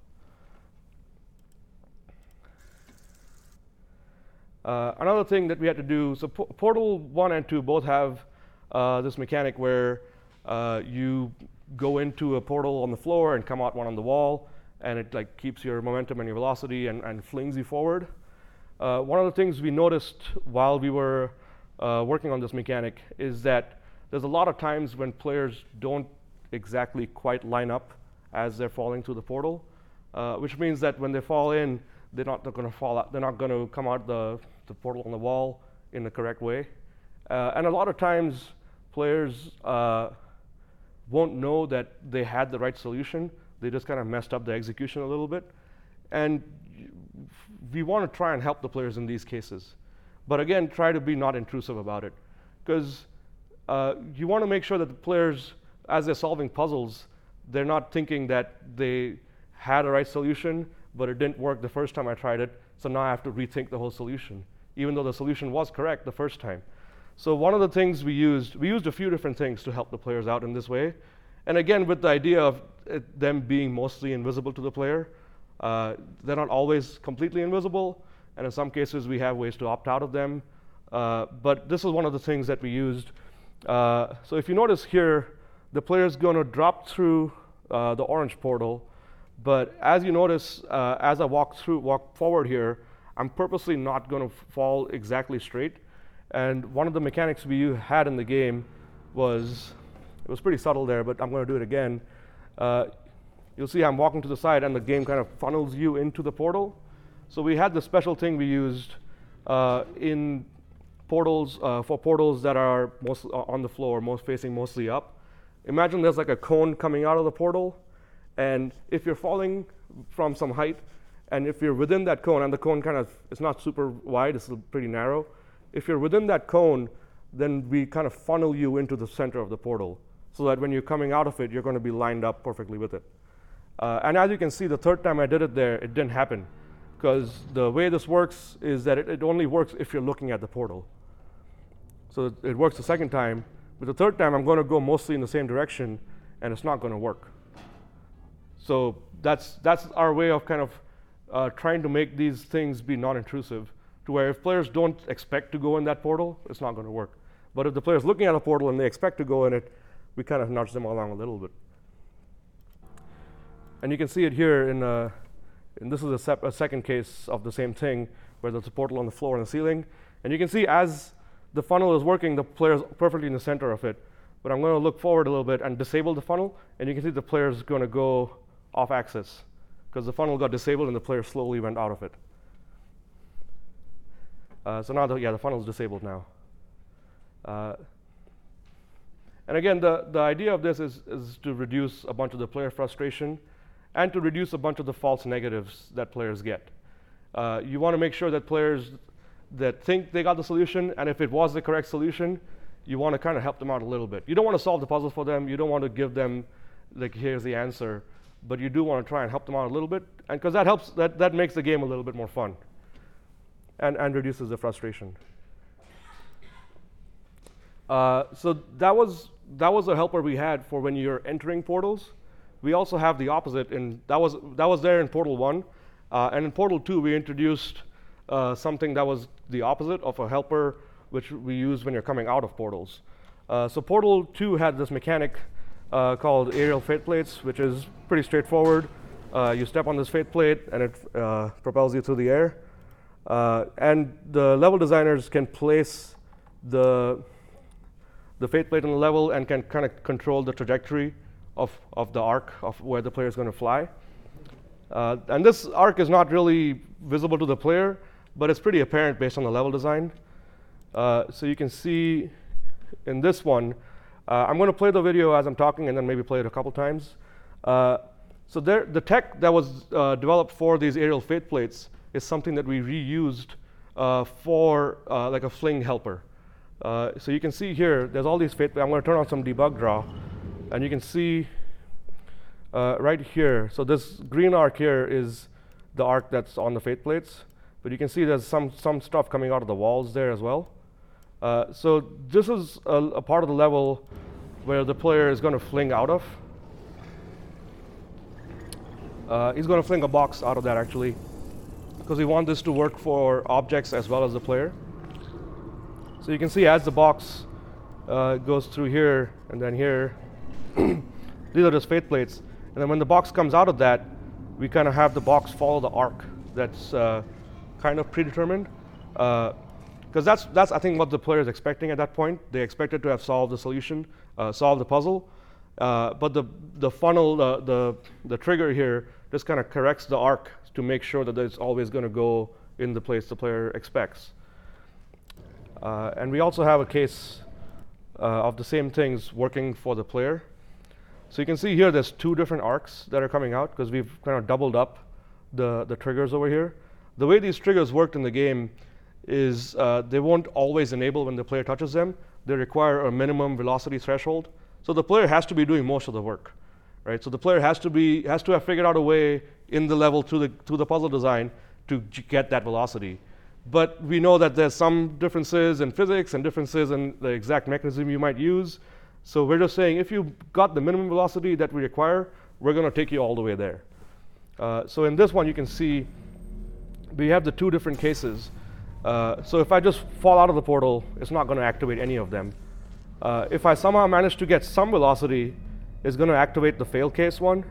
Speaker 2: Uh, another thing that we had to do, so P Portal one and two both have uh, this mechanic where uh, you go into a portal on the floor and come out one on the wall, and it like keeps your momentum and your velocity and, and flings you forward. Uh, one of the things we noticed while we were uh, working on this mechanic is that there's a lot of times when players don't exactly quite line up as they're falling through the portal, uh, which means that when they fall in, they're not going to fall out. They're not going to come out the, the portal on the wall in the correct way. Uh, and a lot of times, players uh, won't know that they had the right solution. They just kind of messed up the execution a little bit. And we want to try and help the players in these cases. But again, try to be not intrusive about it. Because uh, you want to make sure that the players, as they're solving puzzles, they're not thinking that they had a right solution, but it didn't work the first time I tried it, so now I have to rethink the whole solution, even though the solution was correct the first time. So one of the things we used, we used a few different things to help the players out in this way. And again, with the idea of it, them being mostly invisible to the player. Uh, they're not always completely invisible, and in some cases we have ways to opt out of them. Uh, but this is one of the things that we used. Uh, so if you notice here, the player's going to drop through uh, the orange portal. But as you notice, uh, as I walk through, walk forward here, I'm purposely not going to fall exactly straight. And one of the mechanics we had in the game was, it was pretty subtle there, but I'm going to do it again. Uh, you'll see I'm walking to the side, and the game kind of funnels you into the portal. So we had the special thing we used uh, in portals uh, for portals that are most on the floor, most facing mostly up. Imagine there's like a cone coming out of the portal. And if you're falling from some height, and if you're within that cone, and the cone kind of, it's not super wide, it's pretty narrow. If you're within that cone, then we kind of funnel you into the center of the portal, so that when you're coming out of it, you're going to be lined up perfectly with it. Uh, and as you can see, the third time I did it there, it didn't happen. Because the way this works is that it, it only works if you're looking at the portal. So it, it works the second time, but the third time I'm going to go mostly in the same direction, and it's not going to work. So that's, that's our way of kind of uh, trying to make these things be non-intrusive, to where if players don't expect to go in that portal, it's not going to work. But if the player's looking at a portal and they expect to go in it, we kind of nudge them along a little bit. And you can see it here in, uh, and this is a, sep a second case of the same thing, where there's a portal on the floor and the ceiling. And you can see as the funnel is working, the player's perfectly in the center of it. But I'm going to look forward a little bit and disable the funnel, and you can see the player's going to go off axis, because the funnel got disabled and the player slowly went out of it. Uh, so now, the, yeah, the funnel's disabled now. Uh, and again, the, the idea of this is, is to reduce a bunch of the player frustration and to reduce a bunch of the false negatives that players get. Uh, you want to make sure that players that think they got the solution, and if it was the correct solution, you want to kind of help them out a little bit. You don't want to solve the puzzle for them. You don't want to give them, like, here's the answer. But you do want to try and help them out a little bit, and because that helps, that, that makes the game a little bit more fun and, and reduces the frustration. Uh, so that was, that was a helper we had for when you're entering portals. We also have the opposite, and that was, that was there in Portal one. Uh, and in Portal two, we introduced uh, something that was the opposite of a helper, which we use when you're coming out of portals. Uh, so Portal two had this mechanic uh, called aerial fate plates, which is pretty straightforward. Uh, you step on this fate plate, and it uh, propels you through the air. Uh, and the level designers can place the, the fate plate on the level and can kind of control the trajectory of, of the arc of where the player is going to fly. Uh, and this arc is not really visible to the player, but it's pretty apparent based on the level design. Uh, so you can see in this one, uh, I'm going to play the video as I'm talking and then maybe play it a couple times. Uh, so there, the tech that was uh, developed for these aerial faceplates is something that we reused uh, for uh, like a fling helper. Uh, so you can see here, there's all these faceplates. I'm going to turn on some debug draw, and you can see uh, right here. So this green arc here is the arc that's on the faceplates, but you can see there's some some stuff coming out of the walls there as well. Uh, so this is a, a part of the level where the player is going to fling out of. Uh, he's going to fling a box out of that actually, because we want this to work for objects as well as the player. So you can see as the box uh, goes through here and then here, these are just faceplates. And then when the box comes out of that, we kind of have the box follow the arc that's uh, kind of predetermined. Uh, Because that's, that's, I think, what the player is expecting at that point. They expected to have solved the solution, uh, solved the puzzle. Uh, but the, the funnel, the, the, the trigger here, just kind of corrects the arc to make sure that it's always going to go in the place the player expects. Uh, and we also have a case uh, of the same things working for the player. So you can see here there's two different arcs that are coming out because we've kind of doubled up the, the triggers over here. The way these triggers worked in the game is uh, they won't always enable when the player touches them. They require a minimum velocity threshold. So the player has to be doing most of the work, right? So the player has to be has to have figured out a way in the level through the through the puzzle design to get that velocity. But we know that there's some differences in physics and differences in the exact mechanism you might use. So we're just saying if you got the minimum velocity that we require, we're going to take you all the way there. Uh, so in this one, you can see we have the two different cases. Uh, so if I just fall out of the portal, it's not going to activate any of them. Uh, if I somehow manage to get some velocity, it's going to activate the fail case one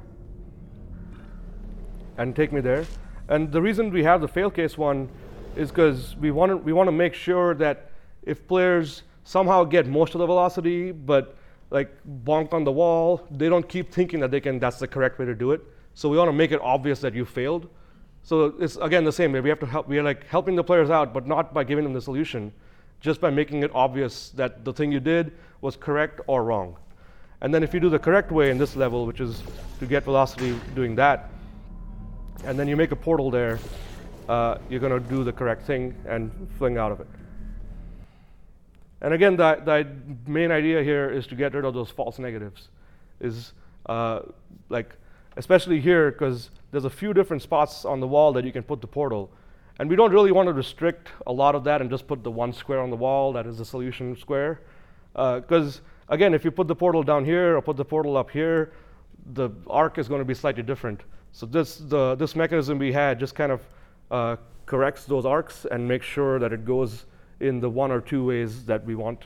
Speaker 2: and take me there. And the reason we have the fail case one is because we want to we want to make sure that if players somehow get most of the velocity, but like bonk on the wall, they don't keep thinking that they can. That's the correct way to do it. So we want to make it obvious that you failed. So it's again the same way. We have to help. We are like helping the players out, but not by giving them the solution, just by making it obvious that the thing you did was correct or wrong. And then if you do the correct way in this level, which is to get velocity doing that, and then you make a portal there, uh, you're going to do the correct thing and fling out of it. And again, the, the main idea here is to get rid of those false negatives. Is uh, like especially here because there's a few different spots on the wall that you can put the portal. And we don't really want to restrict a lot of that and just put the one square on the wall that is the solution square. Because, uh, again, if you put the portal down here or put the portal up here, the arc is going to be slightly different. So this, the, this mechanism we had just kind of uh, corrects those arcs and makes sure that it goes in the one or two ways that we want.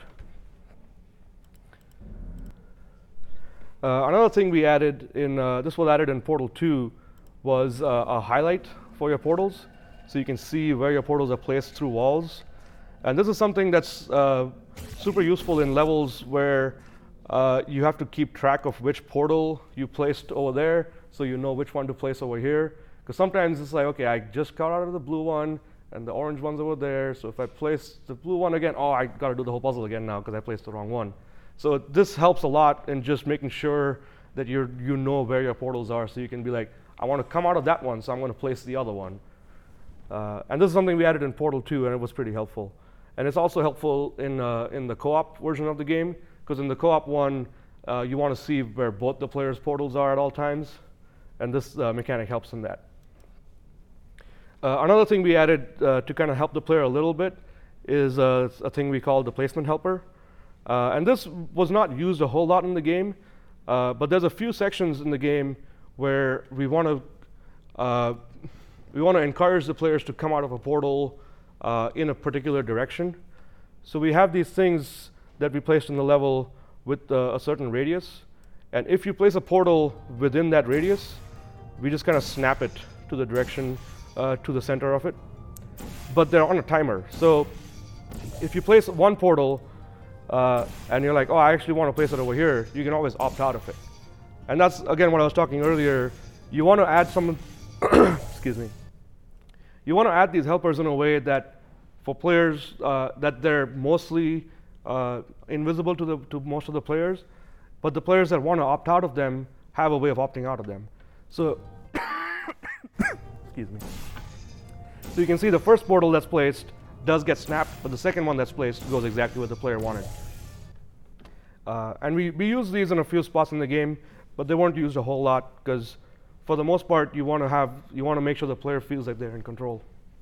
Speaker 2: Uh, another thing we added in, uh, this was added in Portal two, was uh, a highlight for your portals. So you can see where your portals are placed through walls. And this is something that's uh, super useful in levels where uh, you have to keep track of which portal you placed over there, so you know which one to place over here. Because sometimes it's like, okay, I just got out of the blue one, and the orange one's over there, so if I place the blue one again, oh, I gotta do the whole puzzle again now because I placed the wrong one. So this helps a lot in just making sure that you you know where your portals are, so you can be like, I want to come out of that one, so I'm going to place the other one. Uh, and this is something we added in Portal two, and it was pretty helpful. And it's also helpful in uh, in the co-op version of the game, because in the co-op one, uh, you want to see where both the players' portals are at all times, and this uh, mechanic helps in that. Uh, another thing we added uh, to kind of help the player a little bit is uh, a thing we call the placement helper. Uh, and this was not used a whole lot in the game, uh, but there's a few sections in the game where we want to uh, we want to encourage the players to come out of a portal uh, in a particular direction. So we have these things that we placed in the level with uh, a certain radius, and if you place a portal within that radius, we just kind of snap it to the direction uh, to the center of it. But they're on a timer, so if you place one portal Uh, and you're like, oh, I actually want to place it over here, you can always opt out of it. And that's, again, what I was talking earlier. You want to add some, excuse me, you want to add these helpers in a way that for players uh, that they're mostly uh, invisible to the to most of the players, but the players that want to opt out of them have a way of opting out of them. So, excuse me. So you can see the first portal that's placed does get snapped, but the second one that's placed goes exactly what the player wanted. Uh, and we, we use these in a few spots in the game, but they weren't used a whole lot because, for the most part, you want to have you want to make sure the player feels like they're in control.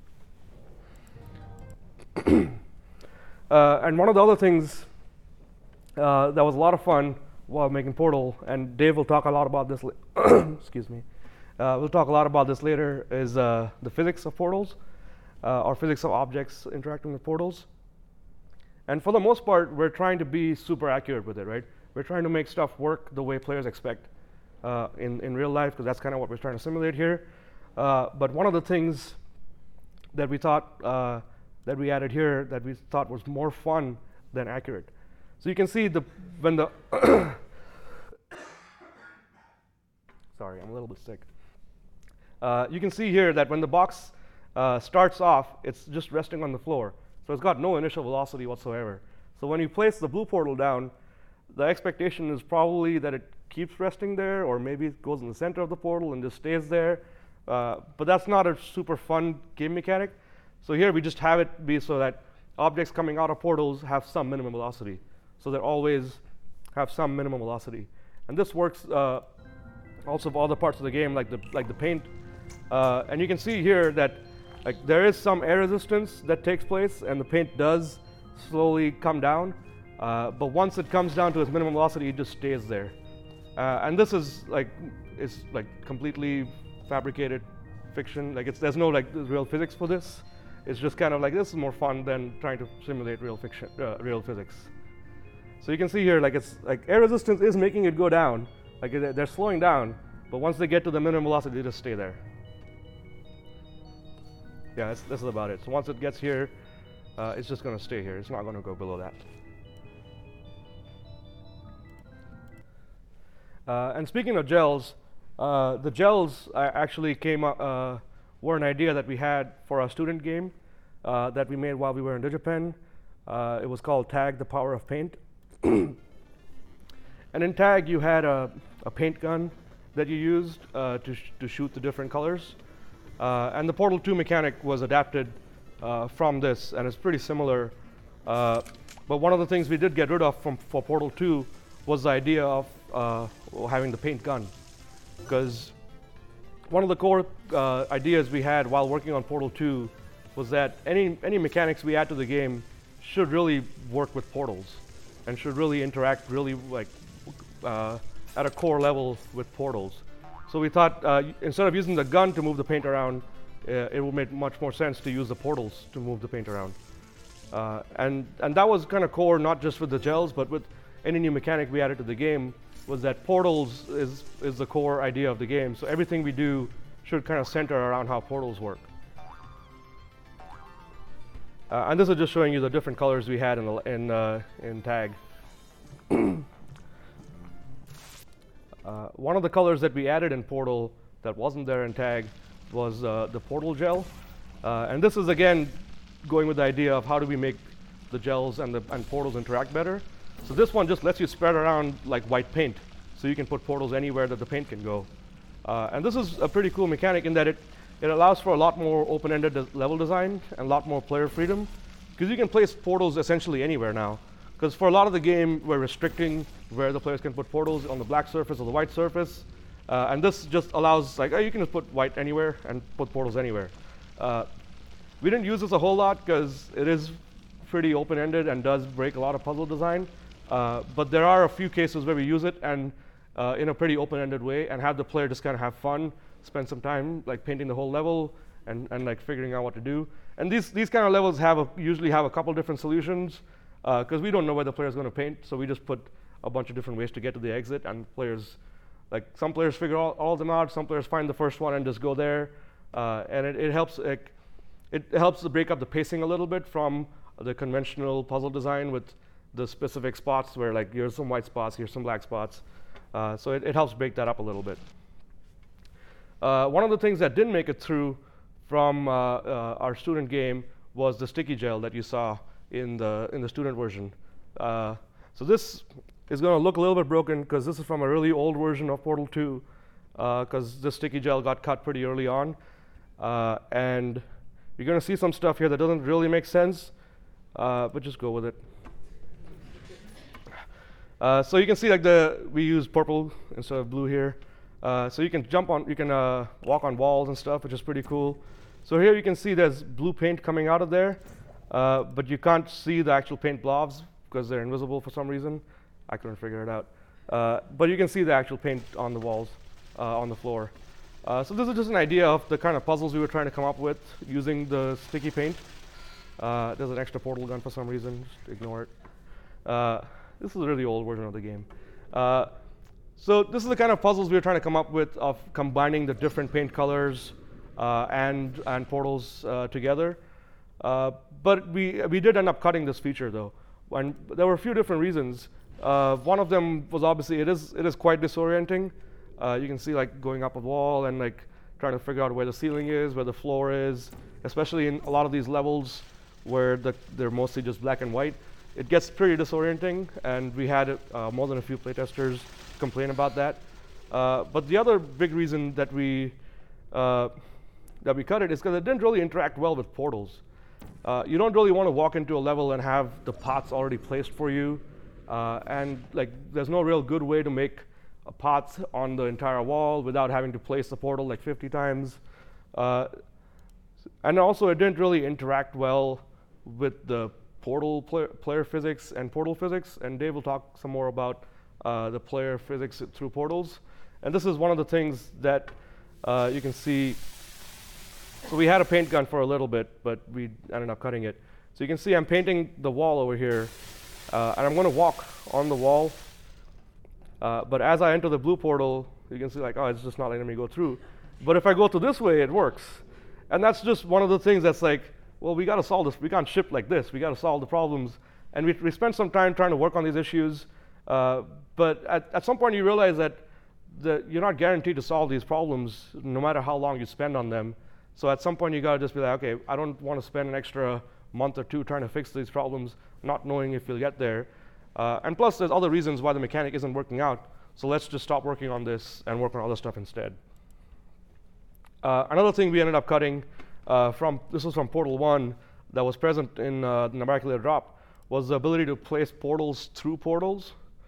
Speaker 2: uh, and one of the other things uh, that was a lot of fun while making Portal, and Dave will talk a lot about this. excuse me. Uh, we'll talk a lot about this later. Is uh, the physics of portals, uh, or physics of objects interacting with portals. And for the most part, we're trying to be super accurate with it, right? We're trying to make stuff work the way players expect uh, in, in real life, because that's kind of what we're trying to simulate here. Uh, but one of the things that we thought, uh, that we added here, that we thought was more fun than accurate. So you can see the when the, sorry, I'm a little bit sick. Uh, you can see here that when the box uh, starts off, it's just resting on the floor. So it's got no initial velocity whatsoever. So when you place the blue portal down, the expectation is probably that it keeps resting there, or maybe it goes in the center of the portal and just stays there. Uh, but that's not a super fun game mechanic. So here we just have it be so that objects coming out of portals have some minimum velocity. So they always have some minimum velocity. And this works uh, also for other parts of the game, like the, like the paint. Uh, and you can see here that like there is some air resistance that takes place, and the paint does slowly come down. Uh, but once it comes down to its minimum velocity, it just stays there. Uh, and this is like it's like completely fabricated fiction. Like it's there's no like real physics for this. It's just kind of like this is more fun than trying to simulate real fiction, uh, real physics. So you can see here, like it's like air resistance is making it go down. Like they're slowing down, but once they get to the minimum velocity, they just stay there. Yeah, this, this is about it. So once it gets here, uh, it's just going to stay here. It's not going to go below that. Uh, and speaking of gels, uh, the gels uh, actually came up, uh, were an idea that we had for our student game uh, that we made while we were in DigiPen. Uh, it was called Tag: The Power of Paint. And in Tag, you had a, a paint gun that you used uh, to, sh to shoot the different colors. Uh, and the Portal two mechanic was adapted uh, from this, and it's pretty similar. Uh, but one of the things we did get rid of from, for Portal two was the idea of uh, having the paint gun. Because one of the core uh, ideas we had while working on Portal two was that any, any mechanics we add to the game should really work with portals, and should really interact really like uh, at a core level with portals. So we thought uh, instead of using the gun to move the paint around, uh, it would make much more sense to use the portals to move the paint around. Uh, and, and that was kind of core, not just with the gels, but with any new mechanic we added to the game, was that portals is, is the core idea of the game. So everything we do should kind of center around how portals work. Uh, and this is just showing you the different colors we had in, the, in, uh, in Tag. Uh, one of the colors that we added in Portal that wasn't there in Tag was uh, the Portal gel. Uh, and this is, again, going with the idea of how do we make the gels and, the, and portals interact better. So this one just lets you spread around like white paint, so you can put portals anywhere that the paint can go. Uh, and this is a pretty cool mechanic in that it, it allows for a lot more open-ended de level design and a lot more player freedom, because you can place portals essentially anywhere now. Because for a lot of the game, we're restricting where the players can put portals on the black surface or the white surface. Uh, and this just allows, like, oh, you can just put white anywhere and put portals anywhere. Uh, we didn't use this a whole lot because it is pretty open-ended and does break a lot of puzzle design. Uh, but there are a few cases where we use it and uh, in a pretty open-ended way, and have the player just kind of have fun, spend some time like painting the whole level and, and like figuring out what to do. And these, these kind of levels have a, usually have a couple different solutions, because uh, we don't know where the player is going to paint, so we just put a bunch of different ways to get to the exit, and players, like some players figure all, all of them out, some players find the first one and just go there, uh, and it, it helps like, it helps to break up the pacing a little bit from the conventional puzzle design with the specific spots where like here's some white spots, here's some black spots, uh, so it, it helps break that up a little bit. Uh, one of the things that didn't make it through from uh, uh, our student game was the sticky gel that you saw in the in the student version. Uh, so this is going to look a little bit broken because this is from a really old version of Portal two, because uh, this sticky gel got cut pretty early on, uh, and you're going to see some stuff here that doesn't really make sense, uh, but just go with it. Uh, so you can see like the we use purple instead of blue here. Uh, so you can jump on, you can uh, walk on walls and stuff, which is pretty cool. So here you can see there's blue paint coming out of there, uh, but you can't see the actual paint blobs because they're invisible for some reason. I couldn't figure it out. Uh, but you can see the actual paint on the walls, uh, on the floor. Uh, so this is just an idea of the kind of puzzles we were trying to come up with using the sticky paint. Uh, there's an extra portal gun for some reason, just ignore it. Uh, this is a really old version of the game. Uh, so this is the kind of puzzles we were trying to come up with of combining the different paint colors uh, and, and portals uh, together. Uh, but we, we did end up cutting this feature though. And there were a few different reasons. Uh, one of them was obviously it is, it is quite disorienting. Uh, you can see like going up a wall and like trying to figure out where the ceiling is, where the floor is, especially in a lot of these levels where the, they're mostly just black and white. It gets pretty disorienting, and we had uh, more than a few playtesters complain about that. Uh, but the other big reason that we uh, that we cut it is because it didn't really interact well with portals. Uh, you don't really want to walk into a level and have the pots already placed for you, uh, and like there's no real good way to make a pot on the entire wall without having to place the portal like fifty times. Uh, and also, it didn't really interact well with the portal player, player physics and portal physics, and Dave will talk some more about uh, the player physics through portals. And this is one of the things that uh, you can see. So we had a paint gun for a little bit, but we ended up cutting it. So you can see I'm painting the wall over here, uh, and I'm going to walk on the wall. Uh, but as I enter the blue portal, you can see like, oh, it's just not letting me go through. But if I go to this way, it works. And that's just one of the things that's like, well, we got to solve this. We can't ship like this. We got to solve the problems. And we, we spent some time trying to work on these issues. Uh, but at, at some point, you realize that the, you're not guaranteed to solve these problems no matter how long you spend on them. So at some point, you got to just be like, okay, I don't want to spend an extra month or two trying to fix these problems, not knowing if you'll get there. Uh, and plus, there's other reasons why the mechanic isn't working out. So let's just stop working on this and work on other stuff instead. Uh, another thing we ended up cutting Uh, from this was from Portal one that was present in uh, the Numerical Drop was the ability to place portals through portals,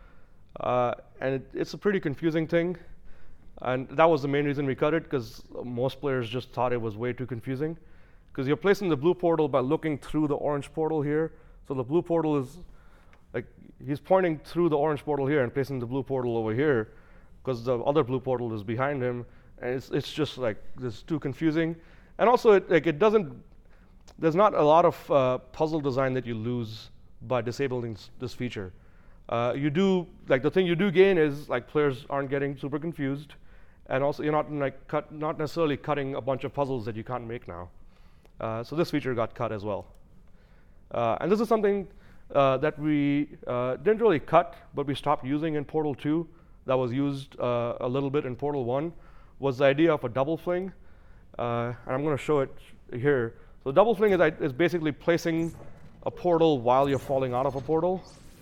Speaker 2: uh, and it, it's a pretty confusing thing, and that was the main reason we cut it because most players just thought it was way too confusing, because you're placing the blue portal by looking through the orange portal here. So the blue portal is like he's pointing through the orange portal here and placing the blue portal over here, because the other blue portal is behind him, and it's it's just like it's too confusing. And also, it, like it doesn't. There's not a lot of uh, puzzle design that you lose by disabling this feature. Uh, you do like the thing you do gain is like players aren't getting super confused, and also you're not like cut, not necessarily cutting a bunch of puzzles that you can't make now. Uh, so this feature got cut as well. Uh, and this is something uh, that we uh, didn't really cut, but we stopped using in Portal two. That was used uh, a little bit in Portal one. Was the idea of a double fling. Uh, and I'm going to show it here. So double fling is, is basically placing a portal while you're falling out of a portal.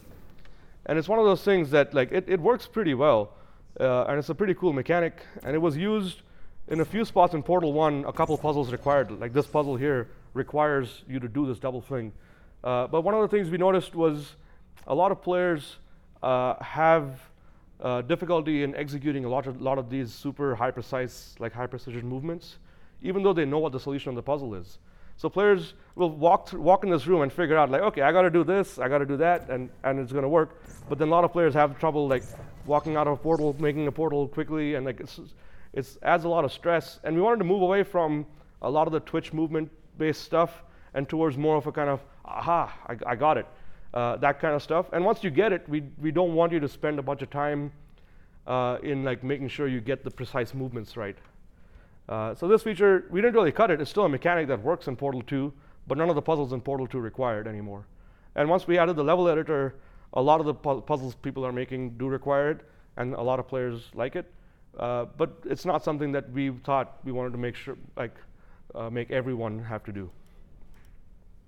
Speaker 2: And it's one of those things that like it, it works pretty well. Uh, and it's a pretty cool mechanic. And it was used in a few spots in Portal one. A couple puzzles required, like this puzzle here, requires you to do this double fling. Uh, but one of the things we noticed was a lot of players uh, have uh, difficulty in executing a lot of, lot of these super high precise, like high precision movements, even though they know what the solution of the puzzle is. So players will walk through, walk in this room and figure out like, okay, I got to do this, I got to do that, and, and it's going to work. But then a lot of players have trouble like walking out of a portal, making a portal quickly, and like it's, it's adds a lot of stress. And we wanted to move away from a lot of the Twitch movement-based stuff and towards more of a kind of, aha, I, I got it, uh, that kind of stuff. And once you get it, we we don't want you to spend a bunch of time uh, in like making sure you get the precise movements right. Uh, so this feature, we didn't really cut it. It's still a mechanic that works in Portal two, but none of the puzzles in Portal two require it anymore. And once we added the level editor, a lot of the pu puzzles people are making do require it, and a lot of players like it. Uh, but it's not something that we thought we wanted to make sure, like, uh, make everyone have to do.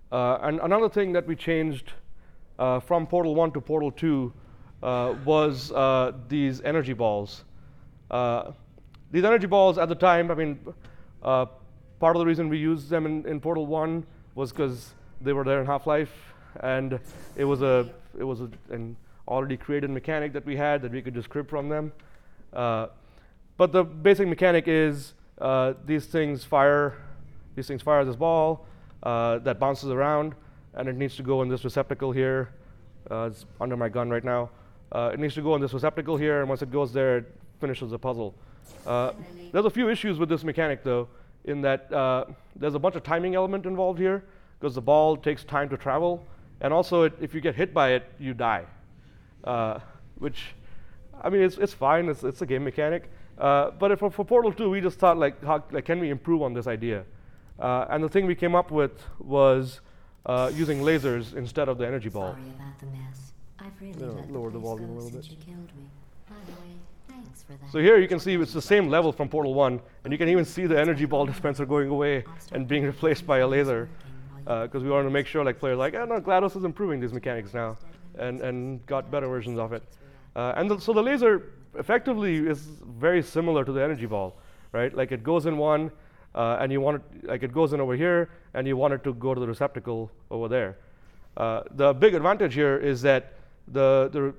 Speaker 2: Uh, and another thing that we changed uh, from Portal one to Portal two uh, was uh, these energy balls. Uh, these energy balls at the time, I mean, uh, part of the reason we used them in, in Portal one was because they were there in Half-Life, and it was a it was a, an already created mechanic that we had that we could just crib from them. Uh, but the basic mechanic is uh, these things fire these things fire this ball uh, that bounces around, and it needs to go in this receptacle here. Uh, it's under my gun right now. Uh, it needs to go in this receptacle here, and once it goes there, it finishes the puzzle. Uh, there's a few issues with this mechanic, though, in that uh, there's a bunch of timing element involved here, because the ball takes time to travel, and also it, if you get hit by it, you die. Uh, which, I mean, it's it's fine. It's it's a game mechanic. Uh, but for, for Portal two, we just thought, like, how, like, can we improve on this idea? Uh, and the thing we came up with was uh, using lasers instead of the energy ball.
Speaker 4: Sorry about the mess. I've really
Speaker 2: Yeah,
Speaker 4: let
Speaker 2: lower
Speaker 4: the
Speaker 2: the
Speaker 4: place
Speaker 2: volume a
Speaker 4: go
Speaker 2: little
Speaker 4: since
Speaker 2: bit.
Speaker 4: you killed me. By the way, thanks for that.
Speaker 2: So here you can see it's the same level from Portal one, and you can even see the energy ball dispenser going away and being replaced by a laser, because uh, we wanted to make sure, like, players like, oh no, GLaDOS is improving these mechanics now, and and got better versions of it. Uh, and the, so the laser effectively is very similar to the energy ball, right? Like, it goes in one, uh, and you want it, like it goes in over here, and you want it to go to the receptacle over there. Uh, the big advantage here is that the the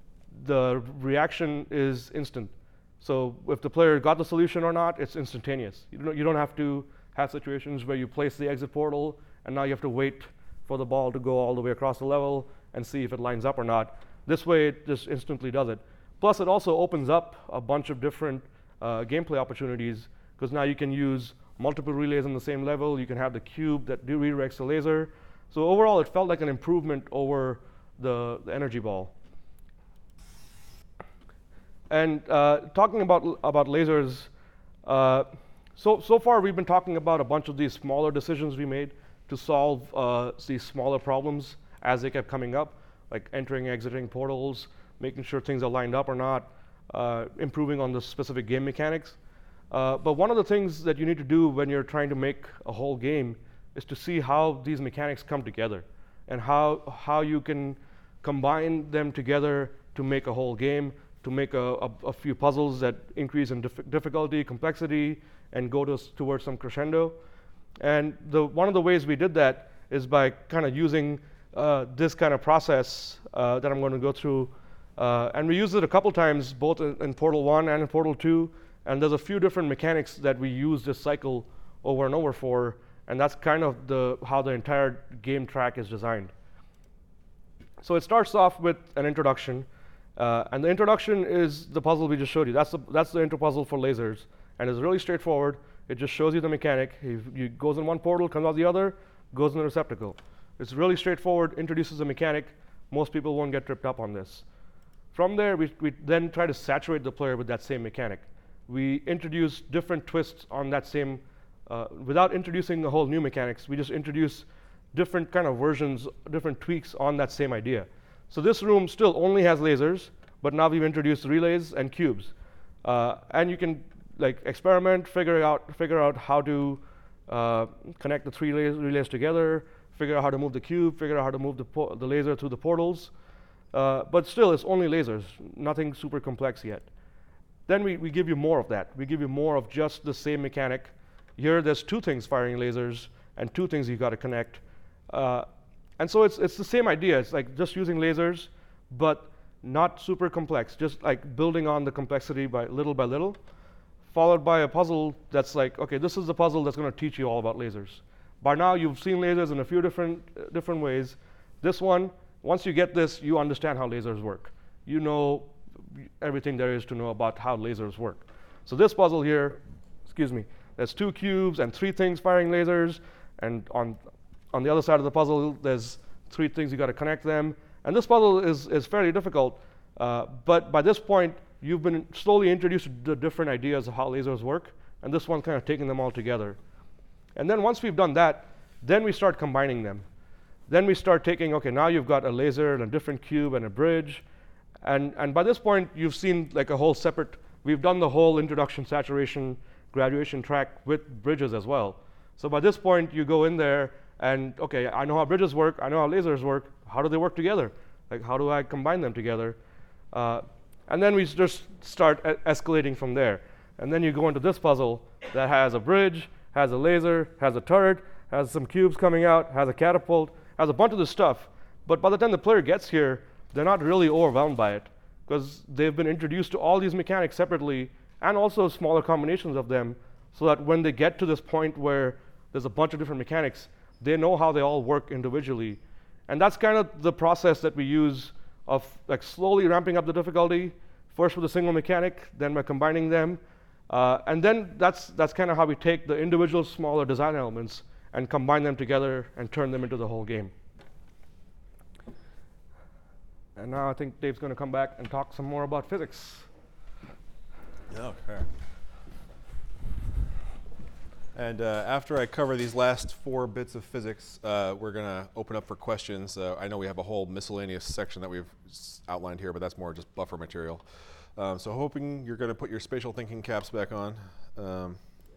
Speaker 2: the reaction is instant. So if the player got the solution or not, it's instantaneous. You don't you don't have to have situations where you place the exit portal, and now you have to wait for the ball to go all the way across the level and see if it lines up or not. This way, it just instantly does it. Plus, it also opens up a bunch of different uh, gameplay opportunities, because now you can use multiple relays on the same level. You can have the cube that redirects the laser. So overall, it felt like an improvement over the, the energy ball. And uh, talking about about lasers, uh, so so far we've been talking about a bunch of these smaller decisions we made to solve uh, these smaller problems as they kept coming up, like entering, exiting portals, making sure things are lined up or not, uh, improving on the specific game mechanics. Uh, but one of the things that you need to do when you're trying to make a whole game is to see how these mechanics come together, and how how you can combine them together to make a whole game, to make a, a, a few puzzles that increase in dif difficulty, complexity, and go to, towards some crescendo. And the, one of the ways we did that is by kind of using uh, this kind of process uh, that I'm going to go through. Uh, and we used it a couple times, both in, in Portal one and in Portal two. And there's a few different mechanics that we use this cycle over and over for. And that's kind of the, how the entire game track is designed. So it starts off with an introduction. Uh, and the introduction is the puzzle we just showed you. That's the, that's the intro puzzle for lasers. And it's really straightforward. It just shows you the mechanic. He, he goes in one portal, comes out the other, goes in the receptacle. It's really straightforward, introduces the mechanic. Most people won't get tripped up on this. From there, we, we then try to saturate the player with that same mechanic. We introduce different twists on that same, uh, without introducing the whole new mechanics, we just introduce different kind of versions, different tweaks on that same idea. So this room still only has lasers, but now we've introduced relays and cubes. Uh, and you can like experiment, figure out, figure out how to uh, connect the three relays, relays together, figure out how to move the cube, figure out how to move the, the laser through the portals. Uh, but still, it's only lasers, nothing super complex yet. Then we, we give you more of that. We give you more of just the same mechanic. Here, there's two things firing lasers, and two things you've got to connect. Uh, and so it's, it's the same idea. It's like just using lasers, but not super complex, just like building on the complexity by little by little, followed by a puzzle that's like, okay, this is the puzzle that's going to teach you all about lasers. By now, you've seen lasers in a few different, uh, different ways. This one, once you get this, you understand how lasers work. You know everything there is to know about how lasers work. So this puzzle here, excuse me, there's two cubes and three things firing lasers, and on, on the other side of the puzzle, there's three things you got to connect them. And this puzzle is, is fairly difficult, uh, but by this point, you've been slowly introduced to the different ideas of how lasers work, and this one's kind of taking them all together. And then once we've done that, then we start combining them. Then we start taking, okay, now you've got a laser and a different cube and a bridge. And, and by this point, you've seen like a whole separate, we've done the whole introduction, saturation, graduation track with bridges as well. So by this point, you go in there And okay, I know how bridges work, I know how lasers work, how do they work together? Like, how do I combine them together? Uh, and then we just start e- escalating from there. And then you go into this puzzle that has a bridge, has a laser, has a turret, has some cubes coming out, has a catapult, has a bunch of this stuff. But by the time the player gets here, they're not really overwhelmed by it, because they've been introduced to all these mechanics separately, and also smaller combinations of them, so that when they get to this point where there's a bunch of different mechanics, they know how they all work individually. And that's kind of the process that we use of like slowly ramping up the difficulty, first with a single mechanic, then by combining them. Uh, and then that's, that's kind of how we take the individual smaller design elements and combine them together and turn them into the whole game. And now I think Dave's going to come back and talk some more about physics.
Speaker 3: Okay. And uh, after I cover these last four bits of physics, uh, we're going to open up for questions. Uh, I know we have a whole miscellaneous section that we've s- outlined here, but that's more just buffer material. Um, so hoping you're going to put your spatial thinking caps back on. Um,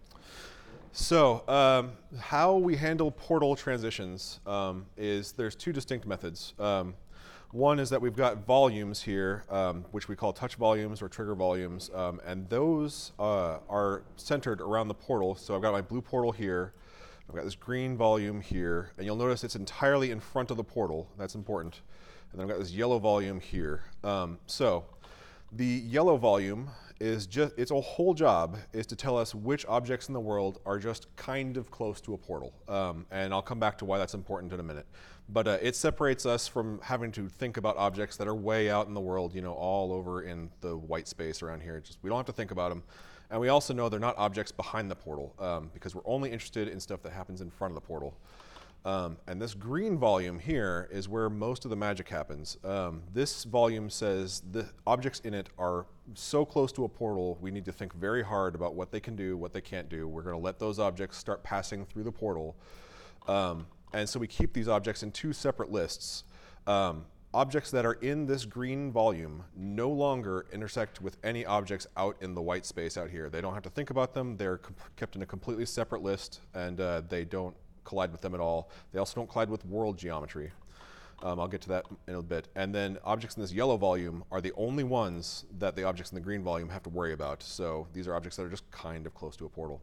Speaker 3: so um, how we handle portal transitions um, is there's two distinct methods. Um, One is that we've got volumes here, um, which we call touch volumes or trigger volumes, um, and those uh, are centered around the portal. So I've got my blue portal here, I've got this green volume here, and you'll notice it's entirely in front of the portal. That's important. And then I've got this yellow volume here. Um, so the yellow volume is just, its whole job is to tell us which objects in the world are just kind of close to a portal. Um, and I'll come back to why that's important in a minute. But uh, it separates us from having to think about objects that are way out in the world, you know, all over in the white space around here. Just, we don't have to think about them. And we also know they're not objects behind the portal, um, because we're only interested in stuff that happens in front of the portal. Um, and this green volume here is where most of the magic happens. Um, this volume says the objects in it are so close to a portal, we need to think very hard about what they can do, what they can't do. We're going to let those objects start passing through the portal. Um, and so we keep these objects in two separate lists. Um, objects that are in this green volume no longer intersect with any objects out in the white space out here. They don't have to think about them. They're comp- kept in a completely separate list, and uh, they don't collide with them at all. They also don't collide with world geometry. Um, I'll get to that in a bit. And then objects in this yellow volume are the only ones that the objects in the green volume have to worry about. So these are objects that are just kind of close to a portal.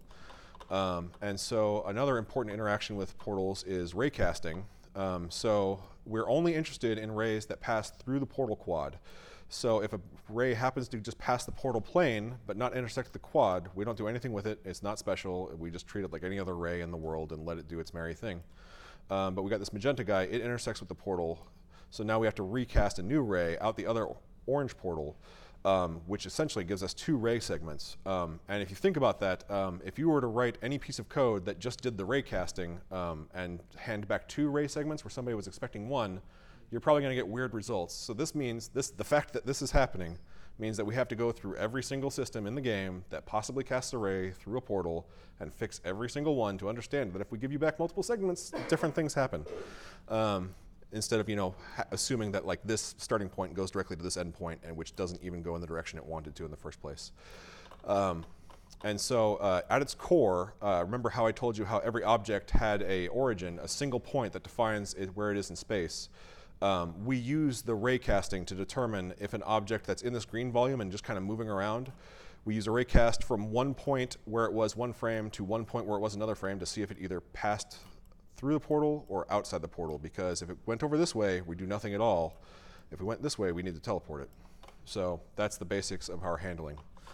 Speaker 3: Um, and so another important interaction with portals is ray casting. Um, so we're only interested in rays that pass through the portal quad. So if a ray happens to just pass the portal plane but not intersect the quad, we don't do anything with it. It's not special. We just treat it like any other ray in the world and let it do its merry thing. Um, but we got this magenta guy. It intersects with the portal. So now we have to recast a new ray out the other orange portal, um, which essentially gives us two ray segments. Um, and if you think about that, um, if you were to write any piece of code that just did the ray casting um, and hand back two ray segments where somebody was expecting one, you're probably going to get weird results. So this means, this, the fact that this is happening means that we have to go through every single system in the game that possibly casts a ray through a portal and fix every single one to understand that if we give you back multiple segments, different things happen. Um, instead of, you know, ha- assuming that like this starting point goes directly to this end point, and which doesn't even go in the direction it wanted to in the first place. Um, and so uh, at its core, uh, remember how I told you how every object had a origin, a single point that defines it, where it is in space. Um, we use the ray casting to determine if an object that's in this green volume and just kind of moving around, we use a ray cast from one point where it was one frame to one point where it was another frame to see if it either passed through the portal or outside the portal, because if it went over this way, we do nothing at all. If it went this way, we need to teleport it. So that's the basics of our handling.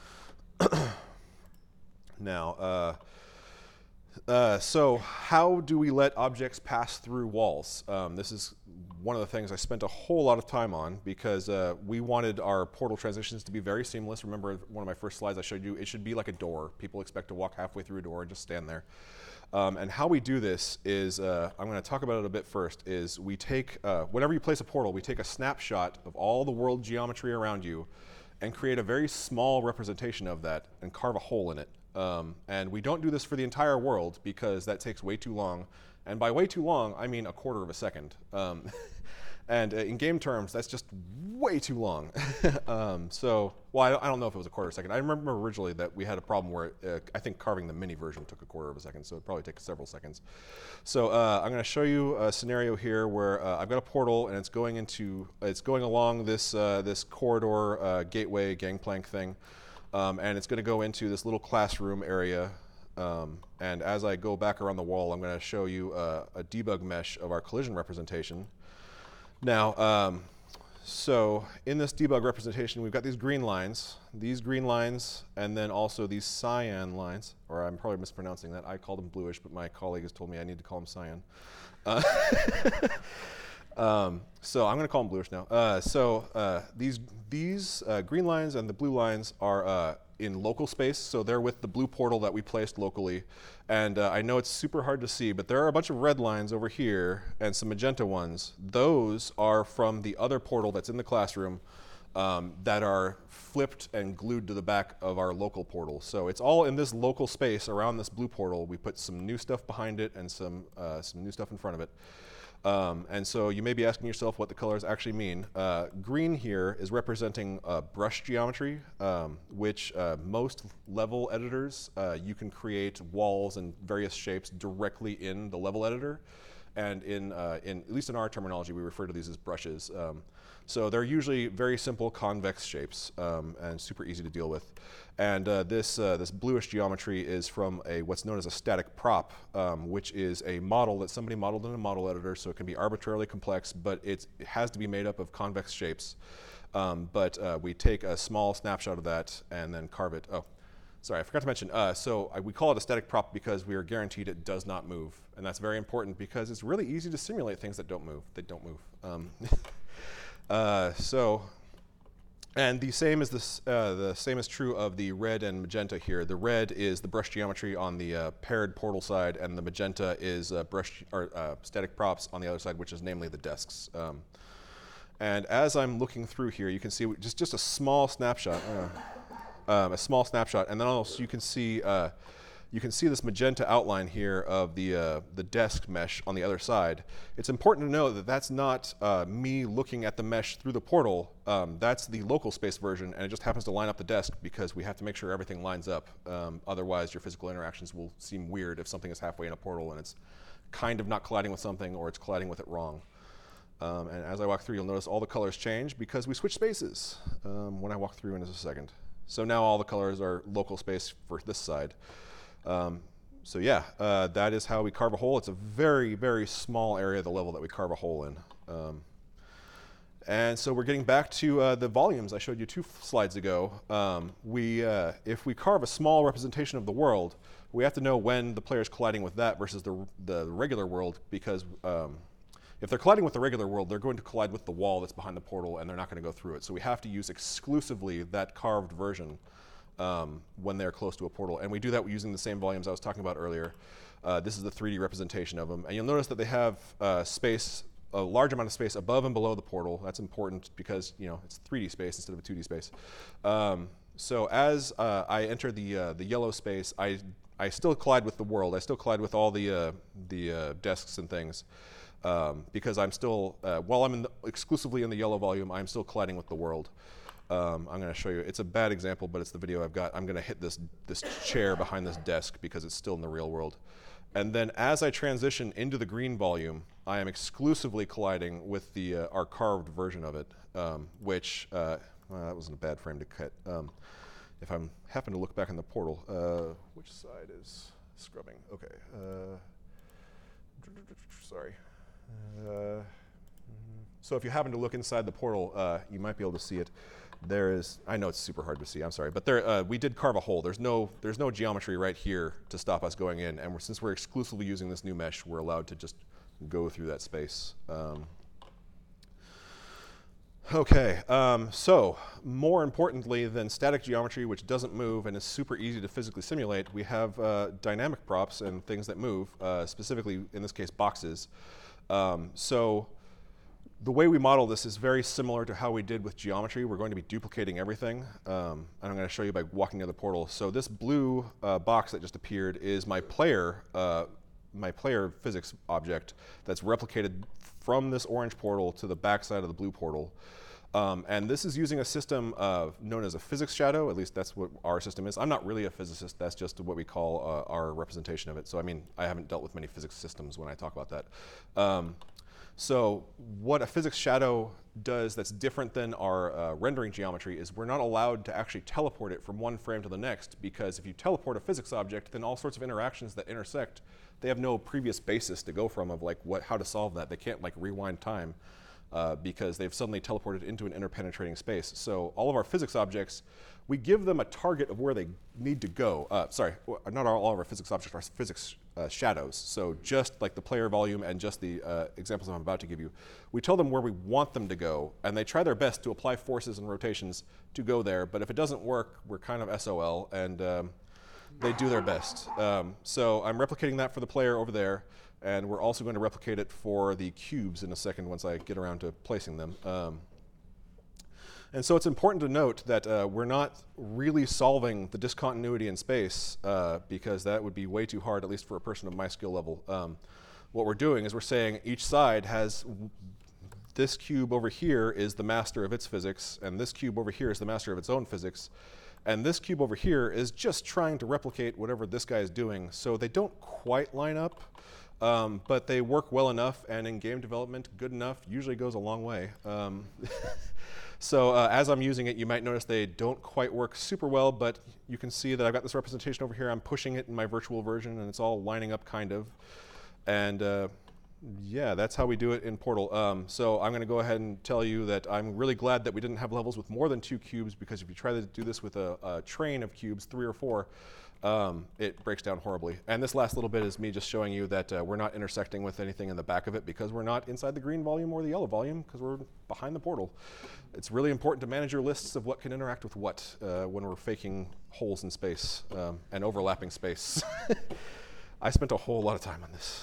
Speaker 3: Now, uh, Uh, so how do we let objects pass through walls? Um, this is one of the things I spent a whole lot of time on, because uh, we wanted our portal transitions to be very seamless. Remember one of my first slides I showed you, it should be like a door. People expect to walk halfway through a door and just stand there. Um, and how we do this is, uh, I'm going to talk about it a bit first, is we take, uh, whenever you place a portal, we take a snapshot of all the world geometry around you and create a very small representation of that and carve a hole in it. Um, and we don't do this for the entire world because that takes way too long. And by way too long, I mean a quarter of a second. Um, And uh, in game terms, that's just way too long. um, so, well, I don't, I don't know if it was a quarter second. I remember originally that we had a problem where uh, I think carving the mini version took a quarter of a second, so it'd probably take several seconds. So uh, I'm going to show you a scenario here where uh, I've got a portal and it's going into, it's going along this uh, this corridor uh, gateway gangplank thing, um, and it's going to go into this little classroom area. Um, and as I go back around the wall, I'm going to show you uh, a debug mesh of our collision representation. Now, um, so in this debug representation, we've got these green lines, these green lines, and then also these cyan lines, or I'm probably mispronouncing that. I call them bluish, but my colleague has told me I need to call them cyan. Uh, um, so I'm going to call them bluish now. Uh, so uh, these, these uh, green lines and the blue lines are uh, in local space, so they're with the blue portal that we placed locally. And uh, I know it's super hard to see, but there are a bunch of red lines over here and some magenta ones. Those are from the other portal that's in the classroom um, that are flipped and glued to the back of our local portal. So it's all in this local space around this blue portal. We put some new stuff behind it and some, uh, some new stuff in front of it. Um, and so you may be asking yourself what the colors actually mean. Uh, green here is representing uh, brush geometry, um, which uh, most level editors, uh, you can create walls and various shapes directly in the level editor. And in, uh, in at least in our terminology, we refer to these as brushes. Um, so they're usually very simple convex shapes um, and super easy to deal with. And uh, this, uh, this bluish geometry is from a what's known as a static prop, um, which is a model that somebody modeled in a model editor, so it can be arbitrarily complex, but it's, it has to be made up of convex shapes. Um, but uh, we take a small snapshot of that and then carve it. Oh, sorry, I forgot to mention. Uh, so I, we call it a static prop because we are guaranteed it does not move. And that's very important because it's really easy to simulate things that don't move. They don't move. Um, uh, so. And the same is this, uh, the same is true of the red and magenta here. The red is the brush geometry on the uh, paired portal side, and the magenta is uh, brush or uh, static props on the other side, which is namely the desks. Um, and as I'm looking through here, you can see just just a small snapshot, uh, um, a small snapshot, and then also you can see uh, you can see this magenta outline here of the uh, the desk mesh on the other side. It's important to know that that's not uh, me looking at the mesh through the portal. Um, that's the local space version, and it just happens to line up the desk because we have to make sure everything lines up. Um, otherwise, your physical interactions will seem weird if something is halfway in a portal and it's kind of not colliding with something, or it's colliding with it wrong. Um, and as I walk through, you'll notice all the colors change because we switch spaces um, when I walk through in just a second. So now all the colors are local space for this side. Um, so yeah, uh, that is how we carve a hole. It's a very, very small area of the level that we carve a hole in. Um, and so we're getting back to uh, the volumes I showed you two slides ago. Um, we, uh, if we carve a small representation of the world, we have to know when the player is colliding with that versus the, the regular world, because um, if they're colliding with the regular world, they're going to collide with the wall that's behind the portal, and they're not going to go through it. So we have to use exclusively that carved version Um, when they're close to a portal. And we do that using the same volumes I was talking about earlier. Uh, this is the three D representation of them. And you'll notice that they have uh, space, a large amount of space above and below the portal. That's important because, you know, it's three D space instead of a two D space. Um, so as uh, I enter the, uh, the yellow space, I, I still collide with the world. I still collide with all the, uh, the uh, desks and things. Um, because I'm still, uh, while I'm in the, exclusively in the yellow volume, I'm still colliding with the world. Um, I'm going to show you. It's a bad example, but it's the video I've got. I'm going to hit this this chair behind this desk because it's still in the real world. And then as I transition into the green volume, I am exclusively colliding with the uh, our carved version of it, um, which uh, well, that wasn't a bad frame to cut. Um, if I'm happen to look back in the portal, uh, which side is scrubbing? Okay. Uh, sorry. Uh, so if you happen to look inside the portal, uh, you might be able to see it. There is, I know it's super hard to see, I'm sorry, but there, uh, we did carve a hole. There's no, there's no geometry right here to stop us going in, and we're, since we're exclusively using this new mesh, we're allowed to just go through that space. Um, okay, um, so more importantly than static geometry, which doesn't move and is super easy to physically simulate, we have uh, dynamic props and things that move, uh, specifically, in this case, boxes. Um, so the way we model this is very similar to how we did with geometry. We're going to be duplicating everything, um, and I'm going to show you by walking near the portal. So this blue uh, box that just appeared is my player, uh, my player physics object that's replicated from this orange portal to the backside of the blue portal. Um, and this is using a system uh, known as a physics shadow. At least that's what our system is. I'm not really a physicist. That's just what we call uh, our representation of it. So I mean, I haven't dealt with many physics systems when I talk about that. Um, so what a physics shadow does that's different than our uh, rendering geometry is we're not allowed to actually teleport it from one frame to the next, because if you teleport a physics object, then all sorts of interactions that intersect, they have no previous basis to go from of like what, how to solve that. They can't like rewind time. Uh, because they've suddenly teleported into an interpenetrating space. So all of our physics objects, we give them a target of where they need to go. Uh, sorry, not all, all of our physics objects are physics uh, shadows. So just like the player volume and just the uh, examples I'm about to give you, we tell them where we want them to go, and they try their best to apply forces and rotations to go there. But if it doesn't work, we're kind of S O L, and um, they do their best. Um, so I'm replicating that for the player over there. And we're also going to replicate it for the cubes in a second once I get around to placing them. Um, and so it's important to note that uh, we're not really solving the discontinuity in space uh, because that would be way too hard, at least for a person of my skill level. Um, what we're doing is we're saying each side has w this cube over here is the master of its physics, and this cube over here is the master of its own physics. And this cube over here is just trying to replicate whatever this guy is doing. So they don't quite line up. Um, but they work well enough, and in game development, good enough usually goes a long way. Um, so uh, as I'm using it, you might notice they don't quite work super well, but you can see that I've got this representation over here. I'm pushing it in my virtual version, and it's all lining up kind of. And uh, yeah, that's how we do it in Portal. Um, so I'm going to go ahead and tell you that I'm really glad that we didn't have levels with more than two cubes, because if you try to do this with a, a train of cubes, three or four, Um, it breaks down horribly. And this last little bit is me just showing you that uh, we're not intersecting with anything in the back of it because we're not inside the green volume or the yellow volume because we're behind the portal. It's really important to manage your lists of what can interact with what uh, when we're faking holes in space um, and overlapping space. I spent a whole lot of time on this.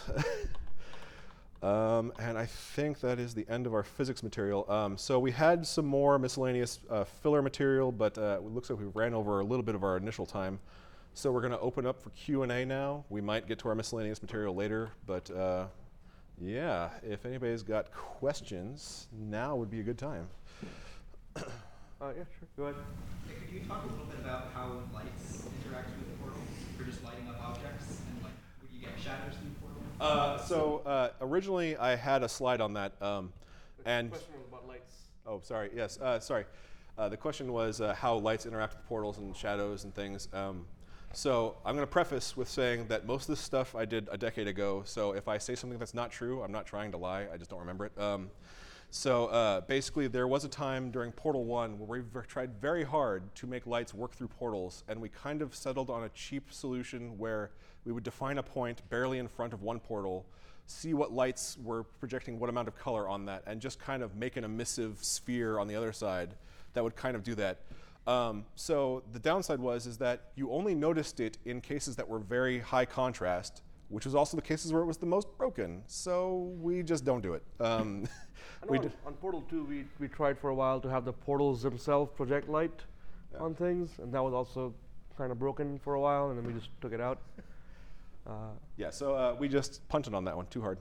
Speaker 3: um, and I think that is the end of our physics material. Um, so we had some more miscellaneous uh, filler material, but uh, it looks like we ran over a little bit of our initial time. So we're going to open up for Q and A now. We might get to our miscellaneous material later, but uh, yeah, if anybody's got questions, now would be a good time.
Speaker 2: uh, yeah, sure. Go ahead.
Speaker 5: Hey, could you talk a little bit about how lights interact with the portal for just lighting up objects, and like, would you get shadows through the portal?
Speaker 3: Uh, so uh, originally I had a slide on that, um, and
Speaker 2: The question was about lights.
Speaker 3: oh, sorry. Yes, uh, sorry. Uh, the question was uh, how lights interact with portals and shadows and things. Um, So I'm going to preface with saying that most of this stuff I did a decade ago, so if I say something that's not true, I'm not trying to lie, I just don't remember it. Um, so uh, basically there was a time during Portal one where we tried very hard to make lights work through portals, and we kind of settled on a cheap solution where we would define a point barely in front of one portal, see what lights were projecting what amount of color on that, and just kind of make an emissive sphere on the other side that would kind of do that. Um, so the downside was is that you only noticed it in cases that were very high contrast, which was also the cases where it was the most broken. So we just don't do it. Um,
Speaker 2: I know
Speaker 3: we
Speaker 2: on, on Portal two, we, we tried for a while to have the portals themselves project light
Speaker 3: Yeah.
Speaker 2: on things, and that was also kind of broken for a while, and then we just took it out. Uh,
Speaker 3: yeah, so uh, we just punted on that one too hard.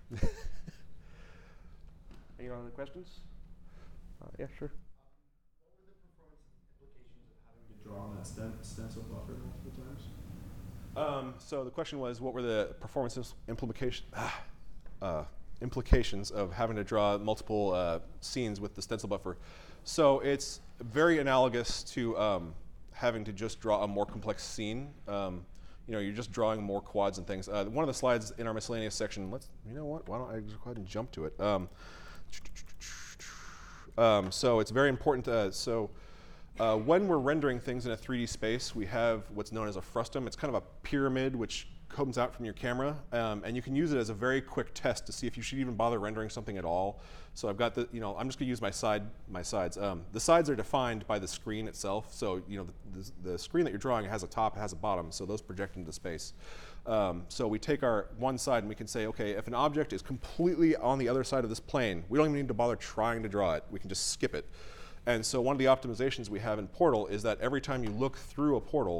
Speaker 2: any other questions? Uh, yeah, sure.
Speaker 6: Draw on that sten stencil buffer multiple times?
Speaker 3: Um, so the question was, what were the performance implication, uh, implications of having to draw multiple uh, scenes with the stencil buffer? So it's very analogous to um, having to just draw a more complex scene. Um, you know, you're just drawing more quads and things. Uh, one of the slides in our miscellaneous section, let's, you know what, why don't I just go ahead and jump to it. Um, um, so it's very important, uh, so Uh, when we're rendering things in a three D space, we have what's known as a frustum. It's kind of a pyramid which comes out from your camera, um, and you can use it as a very quick test to see if you should even bother rendering something at all. So I've got the, you know, I'm just going to use my side, my sides. Um, the sides are defined by the screen itself. So you know, the, the, the screen that you're drawing has a top, it has a bottom, so those project into space. Um, so we take our one side and we can say, okay, if an object is completely on the other side of this plane, we don't even need to bother trying to draw it. We can just skip it. And so one of the optimizations we have in Portal is that every time you look through a portal,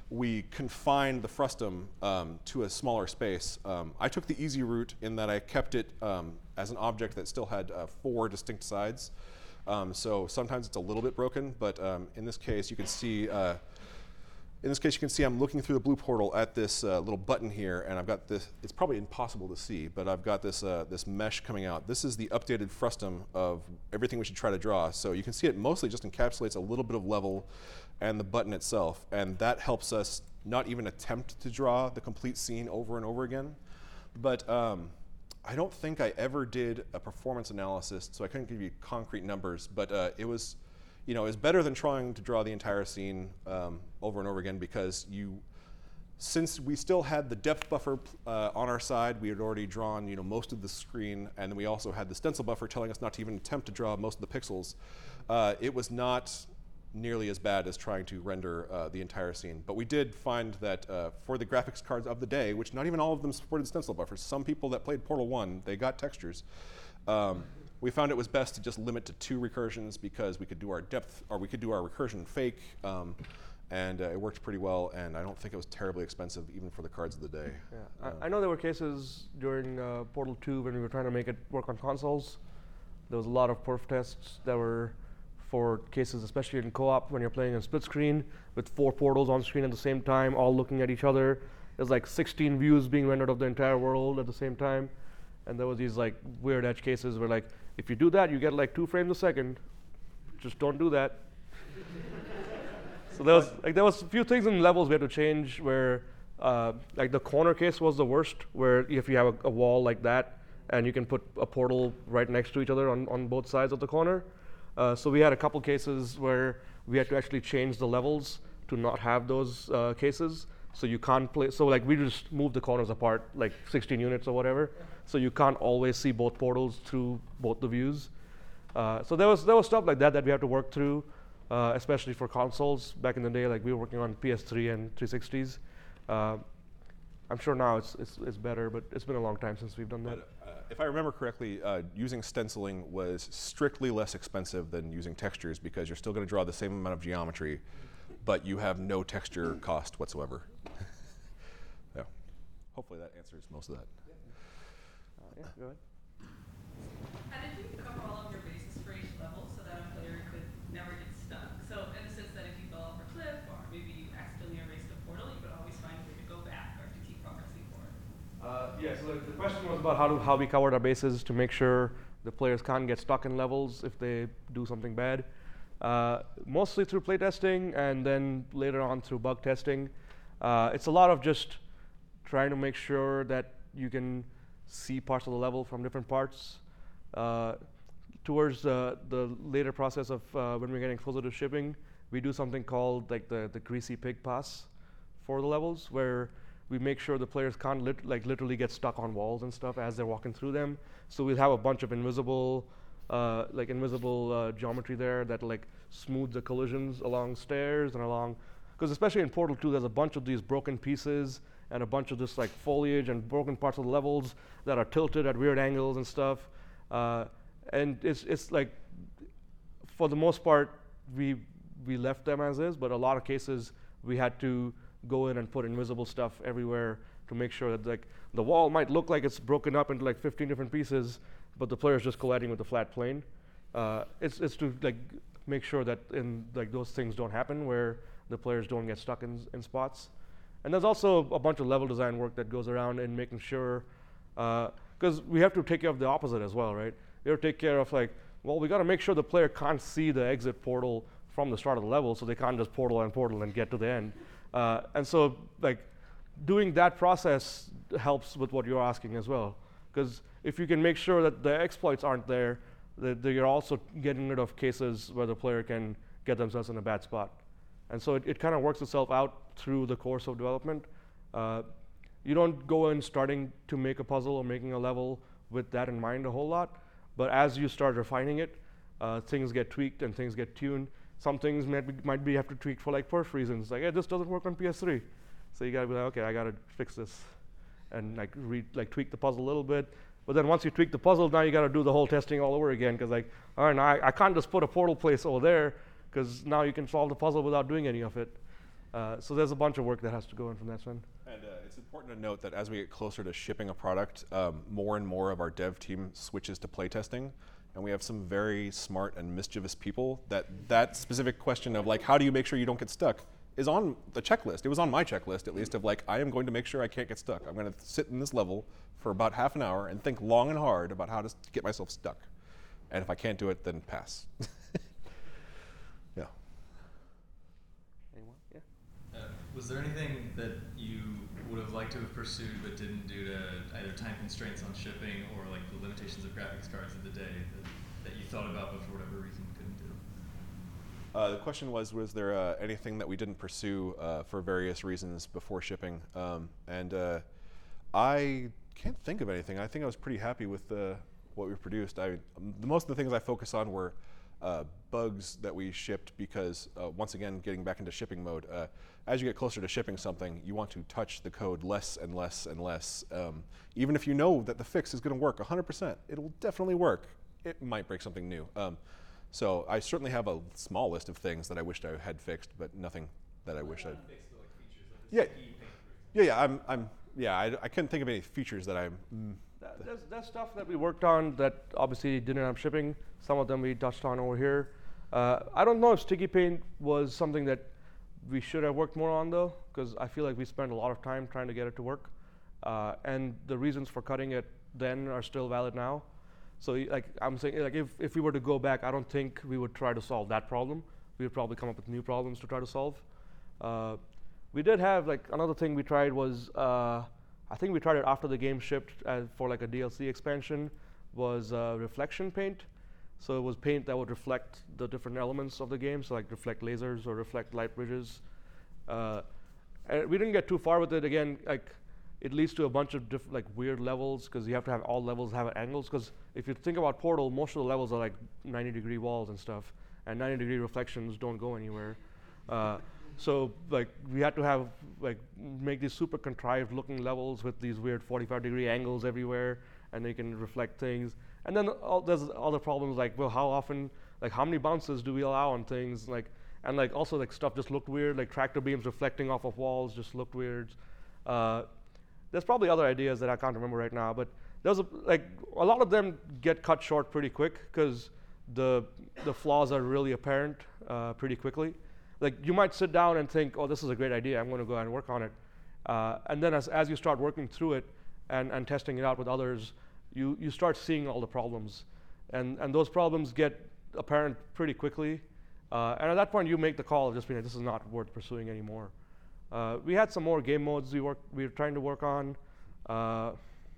Speaker 3: we confined the frustum um, to a smaller space. Um, I took the easy route in that I kept it um, as an object that still had uh, four distinct sides. Um, so sometimes it's a little bit broken, but um, in this case you can see uh, in this case you can see I'm looking through the blue portal at this uh, little button here, and I've got this, it's probably impossible to see, but I've got this, uh, this mesh coming out. This is the updated frustum of everything we should try to draw. So you can see it mostly just encapsulates a little bit of level and the button itself, and that helps us not even attempt to draw the complete scene over and over again. But um, I don't think I ever did a performance analysis, so I couldn't give you concrete numbers, but uh, it was, you know, it's better than trying to draw the entire scene um, over and over again, because you, since we still had the depth buffer uh, on our side, we had already drawn, you know, most of the screen, and then we also had the stencil buffer telling us not to even attempt to draw most of the pixels. Uh, it was not nearly as bad as trying to render uh, the entire scene. But we did find that uh, for the graphics cards of the day, which not even all of them supported stencil buffers, some people that played Portal one, they got textures. Um, we found it was best to just limit to two recursions, because we could do our depth, or we could do our recursion fake, um, and uh, it worked pretty well, and I don't think it was terribly expensive even for the cards of the day.
Speaker 2: Yeah.
Speaker 3: Um,
Speaker 2: I, I know there were cases during uh, Portal two when we were trying to make it work on consoles. There was a lot of perf tests that were for cases, especially in co-op, when you're playing on split screen with four portals on screen at the same time, all looking at each other. There's like sixteen views being rendered of the entire world at the same time. And there was these like weird edge cases where like, if you do that, you get like two frames a second. Just don't do that. So there was like there was a few things in levels we had to change where uh, like the corner case was the worst, where if you have a, a wall like that and you can put a portal right next to each other on, on both sides of the corner. Uh, so we had a couple cases where we had to actually change the levels to not have those uh, cases. So you can't play, so like we just moved the corners apart like sixteen units or whatever. So you can't always see both portals through both the views. Uh, so there was there was stuff like that that we had to work through, uh, especially for consoles back in the day. Like we were working on P S three and three sixties. Uh, I'm sure now it's, it's it's better, but it's been a long time since we've done that.
Speaker 3: But, uh, if I remember correctly, uh, using stenciling was strictly less expensive than using textures, because you're still going to draw the same amount of geometry, but you have no texture cost whatsoever. Yeah. Hopefully that answers most of that.
Speaker 2: Uh, yeah, go ahead.
Speaker 7: How did you cover all of your bases for each level so that a player could never get stuck? So in the sense that if you fell off a cliff or maybe you accidentally erased a portal, you could always find a way to go back or to keep progressing forward.
Speaker 2: Uh, yeah, so the question was about how, to, how we covered our bases to make sure the players can't get stuck in levels if they do something bad. Uh, mostly through playtesting, and then later on through bug testing. Uh, it's a lot of just trying to make sure that you can see parts of the level from different parts. Uh, towards uh, the later process of uh, when we're getting closer to shipping, we do something called like the, the greasy pig pass for the levels, where we make sure the players can't lit like literally get stuck on walls and stuff as they're walking through them. So we'll have a bunch of invisible, uh, like invisible uh, geometry there that like smooth the collisions along stairs and along, because especially in Portal two, there's a bunch of these broken pieces and a bunch of this like foliage and broken parts of the levels that are tilted at weird angles and stuff. Uh, and it's it's like, for the most part, we we left them as is, but a lot of cases we had to go in and put invisible stuff everywhere to make sure that like the wall might look like it's broken up into like fifteen different pieces, but the player's just colliding with the flat plane. Uh, it's it's to like make sure that in like those things don't happen, where the players don't get stuck in in spots. And there's also a bunch of level design work that goes around in making sure, because uh, we have to take care of the opposite as well, right? We have to take care of like, well, we got to make sure the player can't see the exit portal from the start of the level, so they can't just portal and portal and get to the end. Uh, and so, like, doing that process helps with what you're asking as well, because if you can make sure that the exploits aren't there, that you're also getting rid of cases where the player can get themselves in a bad spot. And so it, it kind of works itself out through the course of development. Uh, you don't go in starting to make a puzzle or making a level with that in mind a whole lot, but as you start refining it, uh, things get tweaked and things get tuned. Some things might be, might be have to tweak for like perf reasons, like, hey, this doesn't work on P S three. So you gotta be like, okay, I gotta fix this, and like re like tweak the puzzle a little bit. But then once you tweak the puzzle, now you gotta do the whole testing all over again, because like, all right, now I, I can't just put a portal place over there, because now you can solve the puzzle without doing any of it. Uh, so there's a bunch of work that has to go in from that side.
Speaker 3: And uh, it's important to note that as we get closer to shipping a product, um, more and more of our dev team switches to playtesting. And we have some very smart and mischievous people that that specific question of like, how do you make sure you don't get stuck is on the checklist. It was on my checklist, at least, of like, I am going to make sure I can't get stuck. I'm going to sit in this level for about half an hour and think long and hard about how to s- get myself stuck. And if I can't do it, then pass. Yeah.
Speaker 2: Anyone? Yeah.
Speaker 8: Uh, was there anything that you would have liked to have pursued but didn't due to either time constraints on shipping or like the limitations of graphics cards of the day that, that you thought about but for whatever reason couldn't do?
Speaker 3: Uh, the question was, was there uh, anything that we didn't pursue uh, for various reasons before shipping? Um, and uh, I can't think of anything. I think I was pretty happy with uh, what we produced. I, um, the most of the things I focus on were uh, bugs that we shipped because, uh, once again, getting back into shipping mode, uh, as you get closer to shipping something, you want to touch the code less and less and less. Um, even if you know that the fix is going to work one hundred percent, it will definitely work. It might break something new. Um, So I certainly have a small list of things that I wished I had fixed, but nothing that I wish I'd. Yeah, yeah, yeah. I'm, I'm, yeah. I, I couldn't think of any features that I'm. Mm,
Speaker 2: That, there's, there's stuff that we worked on that obviously didn't end up shipping. Some of them we touched on over here. Uh, I don't know if sticky paint was something that we should have worked more on though, because I feel like we spent a lot of time trying to get it to work, uh, and the reasons for cutting it then are still valid now. So y- like I'm saying, like if, if we were to go back, I don't think we would try to solve that problem. We would probably come up with new problems to try to solve. Uh, we did have like another thing we tried was uh, I think we tried it after the game shipped as for like a D L C expansion was uh, reflection paint. So it was paint that would reflect the different elements of the game, so like reflect lasers or reflect light bridges. Uh, and we didn't get too far with it. Again, like it leads to a bunch of diff- like weird levels because you have to have all levels have angles. Because if you think about Portal, most of the levels are like ninety degree walls and stuff, and ninety degree reflections don't go anywhere. Uh, so like we had to have like make these super contrived looking levels with these weird forty-five degree angles everywhere, and they can reflect things. And then all, there's other problems like, well, how often, like how many bounces do we allow on things, like, and like also like stuff just looked weird, like tractor beams reflecting off of walls just looked weird. Uh, There's probably other ideas that I can't remember right now, but there's a, like a lot of them get cut short pretty quick because the the flaws are really apparent uh, pretty quickly. Like you might sit down and think, oh, this is a great idea, I'm going to go ahead and work on it, uh, and then as as you start working through it and and testing it out with others, you you start seeing all the problems, and and those problems get apparent pretty quickly, uh, and at that point you make the call of just being like, this is not worth pursuing anymore. Uh, we had some more game modes we work we were trying to work on. Uh,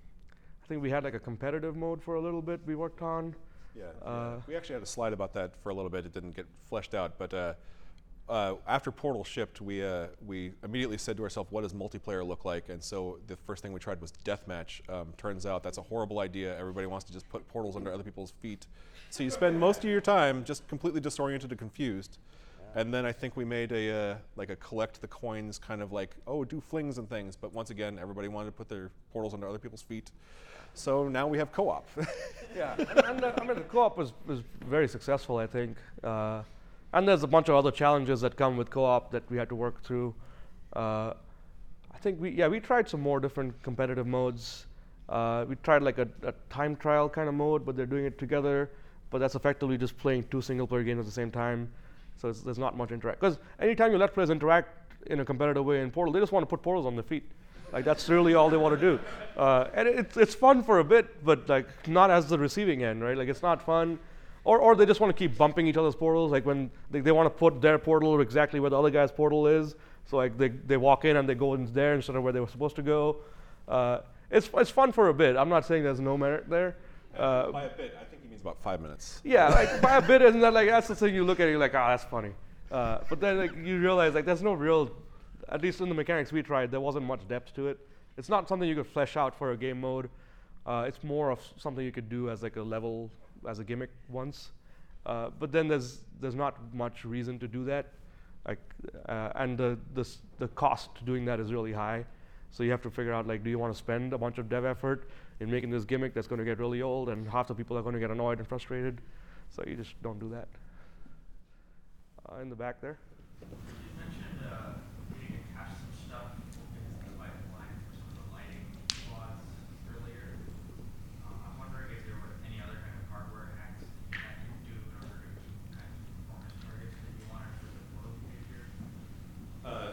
Speaker 2: I think we had like a competitive mode for a little bit we worked on.
Speaker 3: Yeah,
Speaker 2: Uh,
Speaker 3: yeah. We actually had a slide about that for a little bit. It didn't get fleshed out, but uh, uh, after Portal shipped, we uh, we immediately said to ourselves, "What does multiplayer look like?" And so the first thing we tried was deathmatch. Um, turns out that's a horrible idea. Everybody wants to just put portals under other people's feet, so you spend most of your time just completely disoriented and confused. And then I think we made a uh, like a collect the coins kind of like, oh, do flings and things. But once again, everybody wanted to put their portals under other people's feet. So now we have co-op.
Speaker 2: Yeah, and, and the, I mean the co-op was, was very successful, I think. Uh, and there's a bunch of other challenges that come with co-op that we had to work through. Uh, I think we yeah we tried some more different competitive modes. Uh, we tried like a, a time trial kind of mode, but they're doing it together. But that's effectively just playing two single-player games at the same time. So it's, there's not much interact. Because anytime you let players interact in a competitive way in Portal, they just want to put portals on their feet. Like that's really all they want to do. Uh, and it's it's fun for a bit, but like not as the receiving end, right? Like it's not fun. Or or they just want to keep bumping each other's portals. Like when they, they want to put their portal exactly where the other guy's portal is. So like they they walk in and they go in there instead of where they were supposed to go. Uh, it's it's fun for a bit. I'm not saying there's no merit there. Uh,
Speaker 3: By a bit, I think he means about five minutes.
Speaker 2: Yeah, like by a bit, isn't that like that's the thing you look at, you're like, ah, oh, that's funny. Uh, but then like you realize like there's no real, at least in the mechanics we tried, there wasn't much depth to it. It's not something you could flesh out for a game mode. Uh, it's more of something you could do as like a level, as a gimmick once. Uh, but then there's there's not much reason to do that, like, uh, and the the s- the cost to doing that is really high. So you have to figure out like, do you want to spend a bunch of dev effort in making this gimmick that's going to get really old, and half the people are going to get annoyed and frustrated. So you just don't do that. Uh, in the back there.
Speaker 9: You mentioned uh,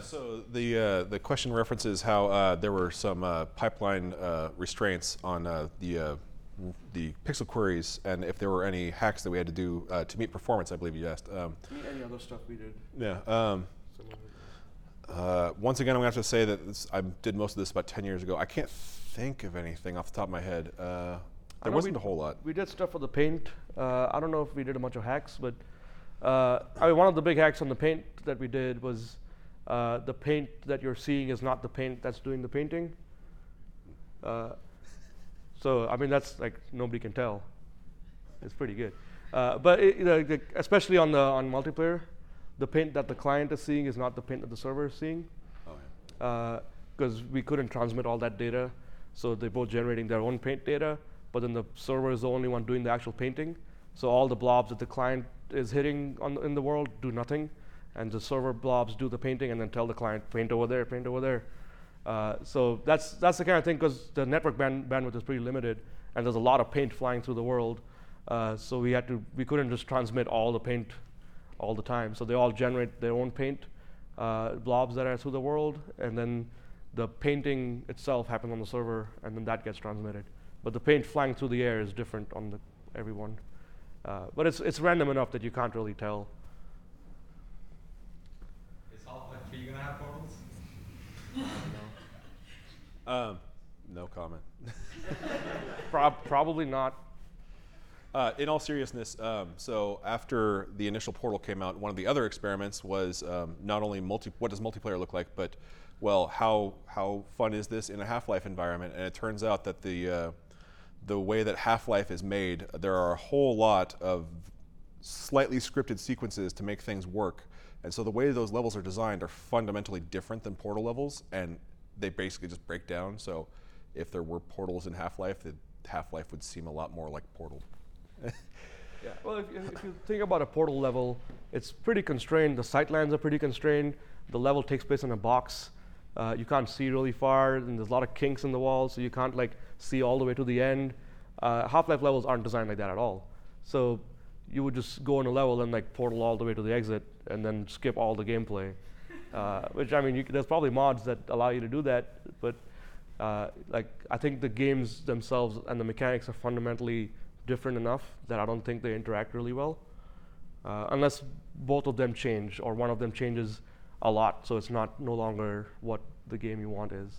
Speaker 3: so the uh, the question references how uh, there were some uh, pipeline uh, restraints on uh, the uh, the pixel queries, and if there were any hacks that we had to do uh, to meet performance. I believe you asked. Um,
Speaker 2: Any other stuff we did?
Speaker 3: yeah. Um, uh, once again, I'm gonna have to say that this, I did most of this about ten years ago. I can't think of anything off the top of my head. Uh, there
Speaker 2: know
Speaker 3: wasn't
Speaker 2: we-
Speaker 3: a whole lot.
Speaker 2: We did stuff for the paint. Uh, I don't know if we did a bunch of hacks, but uh, I mean, one of the big hacks on the paint that we did was uh, the paint that you're seeing is not the paint that's doing the painting. Uh, so I mean, that's like nobody can tell. It's pretty good. Uh, but it, you know, the, especially on the on multiplayer, the paint that the client is seeing is not the paint that the server is seeing,
Speaker 3: Oh, yeah.
Speaker 2: because we couldn't transmit all that data. So they're both generating their own paint data, but then the server is the only one doing the actual painting. So all the blobs that the client is hitting on in the world do nothing, and the server blobs do the painting and then tell the client paint over there, paint over there. Uh, so that's that's the kind of thing, because the network band, bandwidth is pretty limited, and there's a lot of paint flying through the world. Uh, so we had to we couldn't just transmit all the paint all the time. So they all generate their own paint uh, blobs that are through the world, and then the painting itself happens on the server, and then that gets transmitted. But the paint flying through the air is different on the everyone. Uh, but it's it's random enough that you can't really tell.
Speaker 8: Is Half-Life three gonna have portals?
Speaker 3: Um, no comment.
Speaker 2: Prob- probably not.
Speaker 3: Uh, in all seriousness, um, so after the initial Portal came out, one of the other experiments was um, not only multi, what does multiplayer look like, but well, how how fun is this in a Half-Life environment? And it turns out that the uh, the way that Half-Life is made, there are a whole lot of slightly scripted sequences to make things work. And so the way those levels are designed are fundamentally different than Portal levels, and they basically just break down. So if there were portals in Half-Life, the Half-Life would seem a lot more like Portal.
Speaker 2: Yeah. Well, if, if you think about a Portal level, it's pretty constrained. The sightlines are pretty constrained. The level takes place in a box. Uh, you can't see really far, and there's a lot of kinks in the wall, so you can't like see all the way to the end. Uh, Half-Life levels aren't designed like that at all. So you would just go on a level and like portal all the way to the exit, and then skip all the gameplay. Uh, which I mean, you c there's probably mods that allow you to do that, but uh, like I think the games themselves and the mechanics are fundamentally different enough that I don't think they interact really well, uh, unless both of them change or one of them changes a lot, so it's not no longer what the game you want is.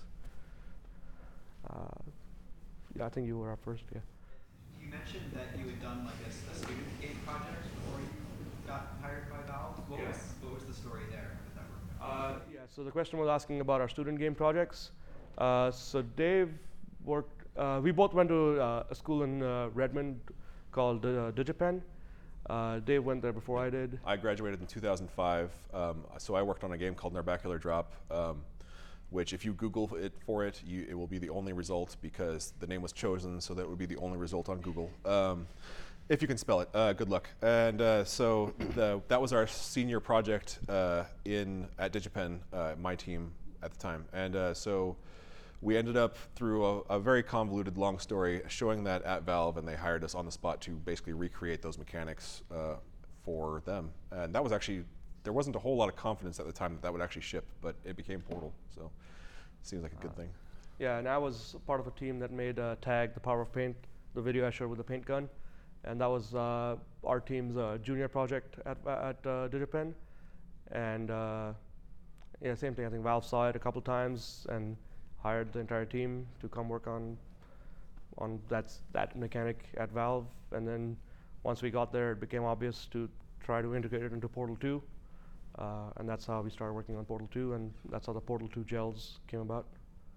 Speaker 2: Uh, yeah, I think you were up first. Yeah.
Speaker 5: You mentioned that you had done like a, s- a student game project before you got hired by Valve. What
Speaker 2: Yeah.
Speaker 5: was what was the story there? How did that work out?
Speaker 2: Uh, yeah, so the question was asking about our student game projects. Uh, so Dave worked, uh, we both went to uh, a school in uh, Redmond called uh, DigiPen. Uh, Dave went there before I did.
Speaker 3: I graduated in two thousand five, um, so I worked on a game called Narbacular Drop, um, which if you Google it for it, you, it will be the only result because the name was chosen, so that would be the only result on Google. Um, if you can spell it, uh, good luck. And uh, so the, that was our senior project uh, in at DigiPen, uh, my team at the time. And uh, so we ended up through a, a very convoluted long story showing that at Valve, and they hired us on the spot to basically recreate those mechanics uh, for them. And that was actually, there wasn't a whole lot of confidence at the time that that would actually ship, but it became Portal, so it seems like a good thing.
Speaker 2: Yeah, and I was part of a team that made uh, Tag, The Power of Paint, the video I showed with the paint gun. And that was uh, our team's uh, junior project at, at uh, DigiPen. And uh, yeah, same thing, I think Valve saw it a couple times and hired the entire team to come work on on that's, that mechanic at Valve. And then once we got there, it became obvious to try to integrate it into Portal two. Uh, and that's how we started working on Portal two, and that's how the Portal two gels came about.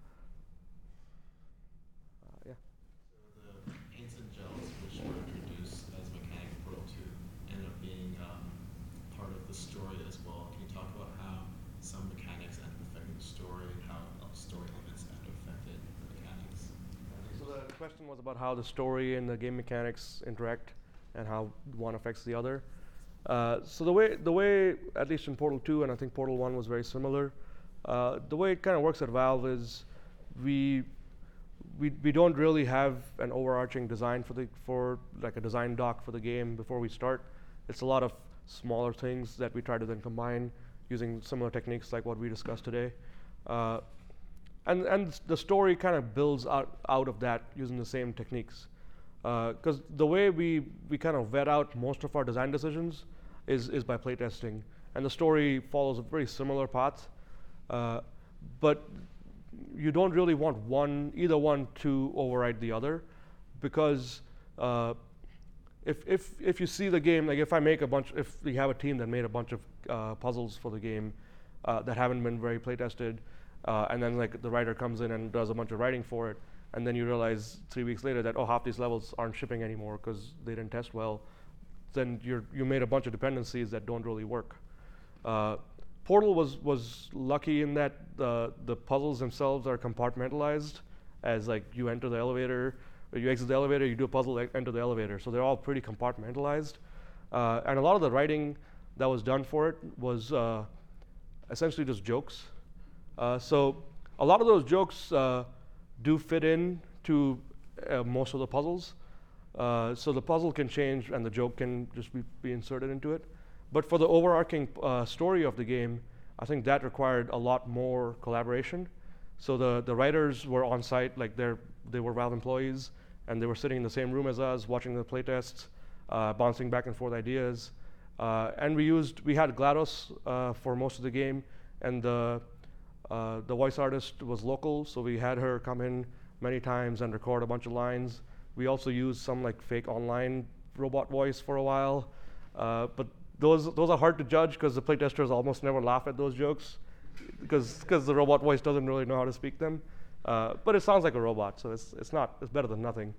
Speaker 2: Uh, yeah.
Speaker 6: The paints and gels, which were introduced as a mechanic in Portal two, ended up being um, part of the story as well. Can you talk about how some mechanics ended up affecting the story and how story elements ended up affected the mechanics?
Speaker 2: So the the question was about how the story and the game mechanics interact and how one affects the other. Uh, so the way, the way, at least in Portal two, and I think Portal one was very similar, uh, the way it kind of works at Valve is we, we, we don't really have an overarching design for the, for like a design doc for the game before we start. It's a lot of smaller things that we try to then combine using similar techniques like what we discussed today. Uh, and and the story kind of builds out, out of that using the same techniques. Because uh, the way we, we kind of vet out most of our design decisions is, is by playtesting. And the story follows a very similar path. Uh, but you don't really want one, either one to override the other, because uh, if, if, if you see the game, like if I make a bunch, if we have a team that made a bunch of uh, puzzles for the game uh, that haven't been very play tested, uh, and then like the writer comes in and does a bunch of writing for it, and then you realize three weeks later that, oh, half these levels aren't shipping anymore because they didn't test well, then you're, you made a bunch of dependencies that don't really work. Uh, Portal was, was lucky in that the, the puzzles themselves are compartmentalized as like you enter the elevator, or you exit the elevator, you do a puzzle, e- enter the elevator. So they're all pretty compartmentalized. Uh, and a lot of the writing that was done for it was uh, essentially just jokes. Uh, so a lot of those jokes uh, do fit in to uh, most of the puzzles. Uh, so the puzzle can change and the joke can just be, be inserted into it. But for the overarching uh, story of the game, I think that required a lot more collaboration. So the, the writers were on site, like they're, they were Valve employees, and they were sitting in the same room as us, watching the playtests, uh, bouncing back and forth ideas. Uh, and we used, we had GLaDOS uh, for most of the game, and the, uh, the voice artist was local, so we had her come in many times and record a bunch of lines. We also used some like fake online robot voice for a while, uh, but those those are hard to judge because the playtesters almost never laugh at those jokes, because because the robot voice doesn't really know how to speak them. Uh, but it sounds like a robot, so it's it's not it's better than nothing.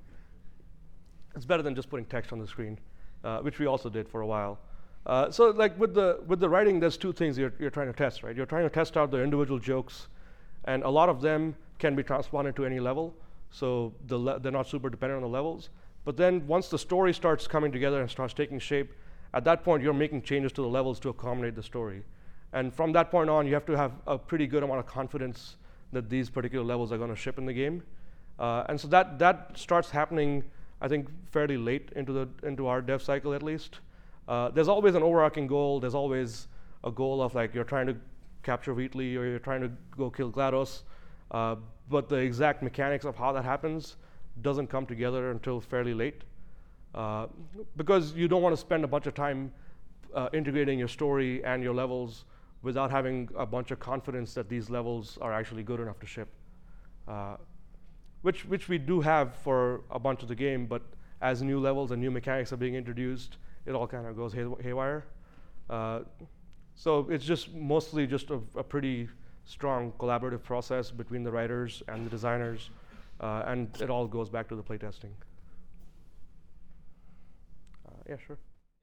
Speaker 2: It's better than just putting text on the screen, uh, which we also did for a while. Uh, so like with the with the writing, there's two things you're you're trying to test, right? You're trying to test out the individual jokes, and a lot of them can be transponded to any level, so the le- they're not super dependent on the levels. But then once the story starts coming together and starts taking shape, at that point you're making changes to the levels to accommodate the story. And from that point on, you have to have a pretty good amount of confidence that these particular levels are going to ship in the game. Uh, and so that that starts happening, I think, fairly late into the into our dev cycle at least. Uh, there's always an overarching goal. There's always a goal of like you're trying to capture Wheatley or you're trying to go kill GLaDOS. Uh, but the exact mechanics of how that happens doesn't come together until fairly late. Uh, because you don't want to spend a bunch of time uh, integrating your story and your levels without having a bunch of confidence that these levels are actually good enough to ship. Uh, which which we do have for a bunch of the game, but as new levels and new mechanics are being introduced, it all kind of goes hay- haywire. Uh, so it's just mostly just a, a pretty strong collaborative process between the writers and the designers, uh, and it all goes back to the playtesting. Uh, yeah, sure.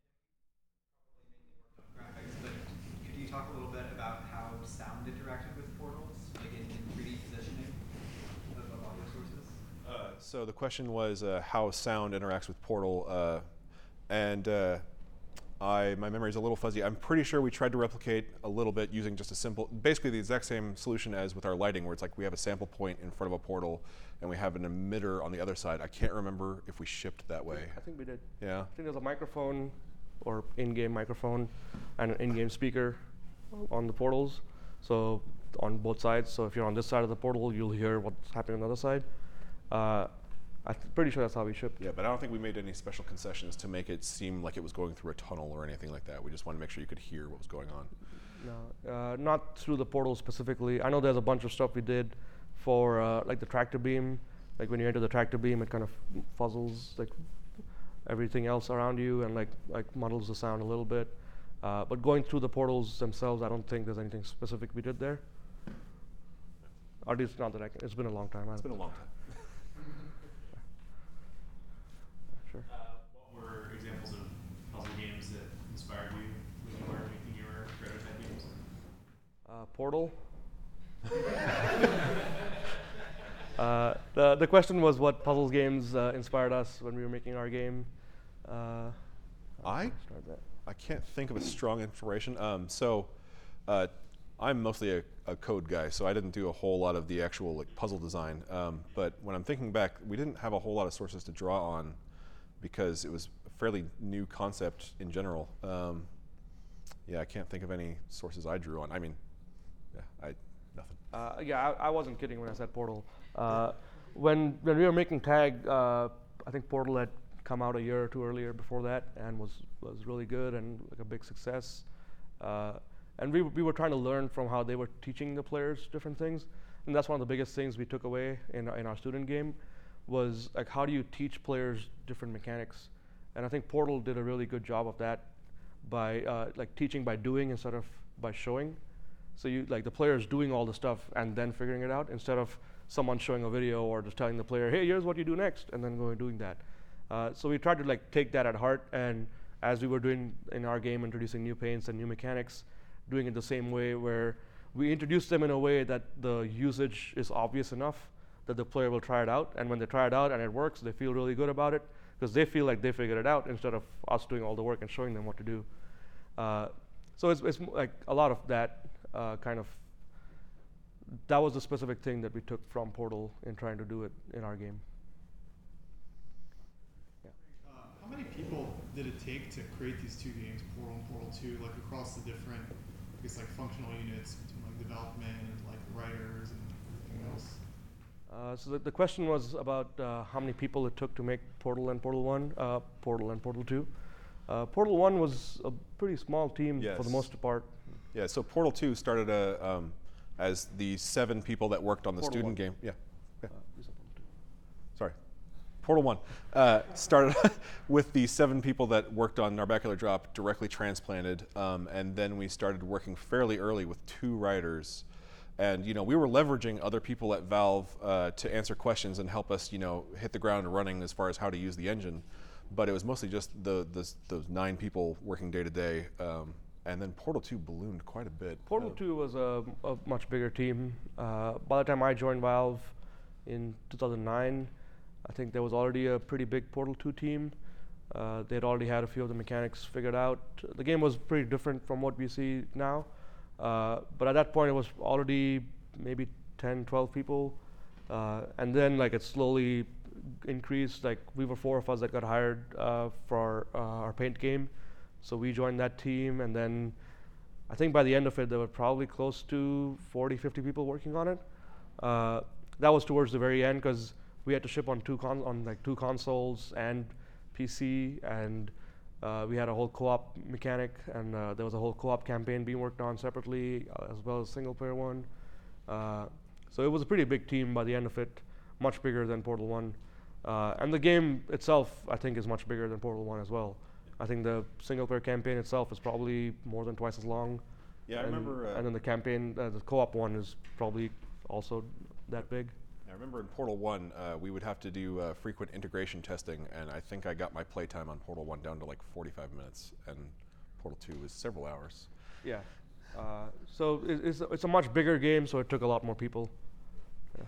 Speaker 5: Graphics, but could you talk a little bit about how sound interacted with portals, like in, in three D positioning of, of audio sources?
Speaker 3: Uh, so the question was uh, how sound interacts with Portal, uh, and uh, I my memory is a little fuzzy. I'm pretty sure we tried to replicate a little bit using just a simple, basically the exact same solution as with our lighting, where it's like we have a sample point in front of a portal and we have an emitter on the other side. I can't remember if we shipped that way.
Speaker 2: I think we did.
Speaker 3: Yeah.
Speaker 2: I think there's a microphone or in-game microphone and an in-game speaker on the portals. So on both sides. So if you're on this side of the portal, you'll hear what's happening on the other side. Uh, I'm pretty sure that's how we shipped.
Speaker 3: Yeah, but I don't think we made any special concessions to make it seem like it was going through a tunnel or anything like that. We just wanted to make sure you could hear what was going on.
Speaker 2: No, uh, not through the portal specifically. I know there's a bunch of stuff we did for uh, like the tractor beam. Like when you enter the tractor beam, it kind of fuzzles like everything else around you and like like muddles the sound a little bit. Uh, but going through the portals themselves, I don't think there's anything specific we did there. Or at least not that I can. It's been a long time.
Speaker 3: It's been a long time.
Speaker 2: Sure.
Speaker 9: Uh, what were examples of puzzle games that inspired you when you were making your prototype games?
Speaker 2: Uh, Portal. uh, the the question was what puzzles games uh, inspired us when we were making our game. Uh,
Speaker 3: I
Speaker 2: start that.
Speaker 3: I can't think of a strong inspiration. Um, so uh, I'm mostly a, a code guy, so I didn't do a whole lot of the actual like puzzle design. Um, but when I'm thinking back, we didn't have a whole lot of sources to draw on because it was a fairly new concept in general. Um, yeah, I can't think of any sources I drew on. I mean, yeah, I nothing.
Speaker 2: Uh, yeah, I, I wasn't kidding when I said Portal. Uh, when when we were making Tag, uh, I think Portal had come out a year or two earlier before that and was was really good and like a big success. Uh, and we we were trying to learn from how they were teaching the players different things, and that's one of the biggest things we took away in in our student game, was like how do you teach players different mechanics, and I think Portal did a really good job of that by uh, like teaching by doing instead of by showing. So you like the players doing all the stuff and then figuring it out instead of someone showing a video or just telling the player, hey, here's what you do next, and then going and doing that. Uh, so we tried to like take that at heart, and as we were doing in our game, introducing new paints and new mechanics, doing it the same way where we introduce them in a way that the usage is obvious enough that the player will try it out, and when they try it out and it works, they feel really good about it because they feel like they figured it out instead of us doing all the work and showing them what to do. Uh, so it's, it's like a lot of that uh, kind of, that was the specific thing that we took from Portal in trying to do it in our game. Yeah.
Speaker 10: Uh, how many people did it take to create these two games, Portal and Portal two, like across the different, I guess, like functional units between like development and like writers and everything else?
Speaker 2: Uh, so the, the question was about uh, how many people it took to make Portal and Portal one, uh, Portal and Portal two. Uh, Portal one was a pretty small team
Speaker 3: Yes.
Speaker 2: for the most part.
Speaker 3: Yeah, so Portal two started a, um, as the seven people that worked on the
Speaker 2: Portal
Speaker 3: student
Speaker 2: one.
Speaker 3: game. Yeah. yeah.
Speaker 2: Uh, you said Portal two.
Speaker 3: Sorry. Portal one uh, started with the seven people that worked on Narbacular Drop directly transplanted, um, and then we started working fairly early with two writers. And you know, we were leveraging other people at Valve uh, to answer questions and help us, you know, hit the ground running as far as how to use the engine. But it was mostly just the, the those nine people working day to day. Um, and then Portal two ballooned quite a bit.
Speaker 2: Portal
Speaker 3: Uh,
Speaker 2: two was a, a much bigger team. Uh, by the time I joined Valve in two thousand nine, I think there was already a pretty big Portal two team. Uh, they'd already had a few of the mechanics figured out. The game was pretty different from what we see now. Uh, but at that point, it was already maybe ten, twelve people. Uh, and then like it slowly increased. Like we were four of us that got hired uh, for uh, our paint game. So we joined that team, and then I think by the end of it, there were probably close to forty, fifty people working on it. Uh, that was towards the very end because we had to ship on two con on like two consoles and P C, and uh, we had a whole co-op mechanic, and uh, there was a whole co-op campaign being worked on separately, uh, as well as single player one. Uh, so it was a pretty big team by the end of it, much bigger than Portal one. Uh, and the game itself, I think, is much bigger than Portal one as well. I think the single player campaign itself is probably more than twice as long.
Speaker 3: Yeah, I
Speaker 2: and
Speaker 3: remember. Uh,
Speaker 2: and then the campaign, uh, the co-op one is probably also that big.
Speaker 3: I remember in Portal one, uh, we would have to do uh, frequent integration testing, and I think I got my playtime on Portal one down to like forty-five minutes, and Portal two was several hours.
Speaker 2: Yeah. Uh, so it, it's, a, it's a much bigger game, so it took a lot more people. Yeah.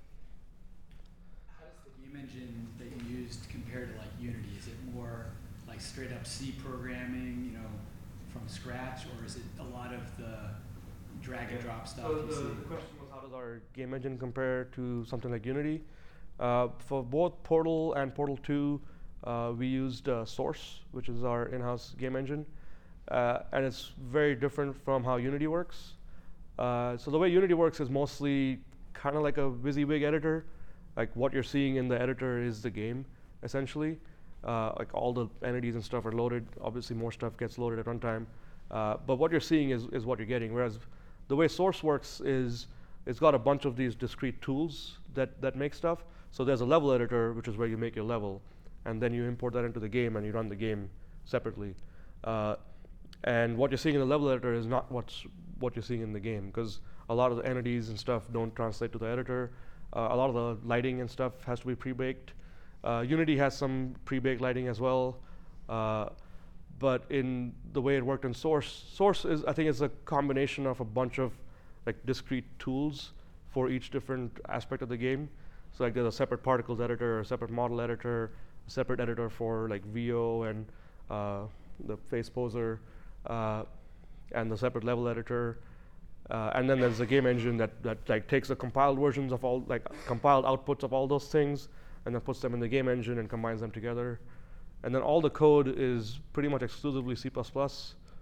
Speaker 11: How does the game engine that you used compare to like Unity? Is it more like straight up C programming, you know, from scratch, or is it a lot of the drag and drop stuff
Speaker 2: So
Speaker 11: you
Speaker 2: the,
Speaker 11: see?
Speaker 2: the question was, how does our game engine compare to something like Unity? Uh, for both Portal and Portal two, uh, we used uh, Source, which is our in-house game engine. Uh, and it's very different from how Unity works. Uh, so the way Unity works is mostly kind of like a WYSIWYG editor. Like what you're seeing in the editor is the game, essentially. Uh, like all the entities and stuff are loaded. Obviously, more stuff gets loaded at runtime. Uh, but what you're seeing is, is what you're getting. Whereas the way Source works is it's got a bunch of these discrete tools that, that make stuff. So there's a level editor, which is where you make your level. And then you import that into the game, and you run the game separately. Uh, and what you're seeing in the level editor is not what's what you're seeing in the game, because a lot of the entities and stuff don't translate to the editor. Uh, a lot of the lighting and stuff has to be pre-baked. Uh, Unity has some pre-baked lighting as well. Uh, but in the way it worked in Source, Source is, I think, is a combination of a bunch of like discrete tools for each different aspect of the game. So like there's a separate particles editor, a separate model editor, a separate editor for like V O and uh, the face poser, uh, and the separate level editor. Uh, and then there's a game engine that, that like takes the compiled versions of all, like compiled outputs of all those things, and then puts them in the game engine and combines them together. And then all the code is pretty much exclusively C plus plus.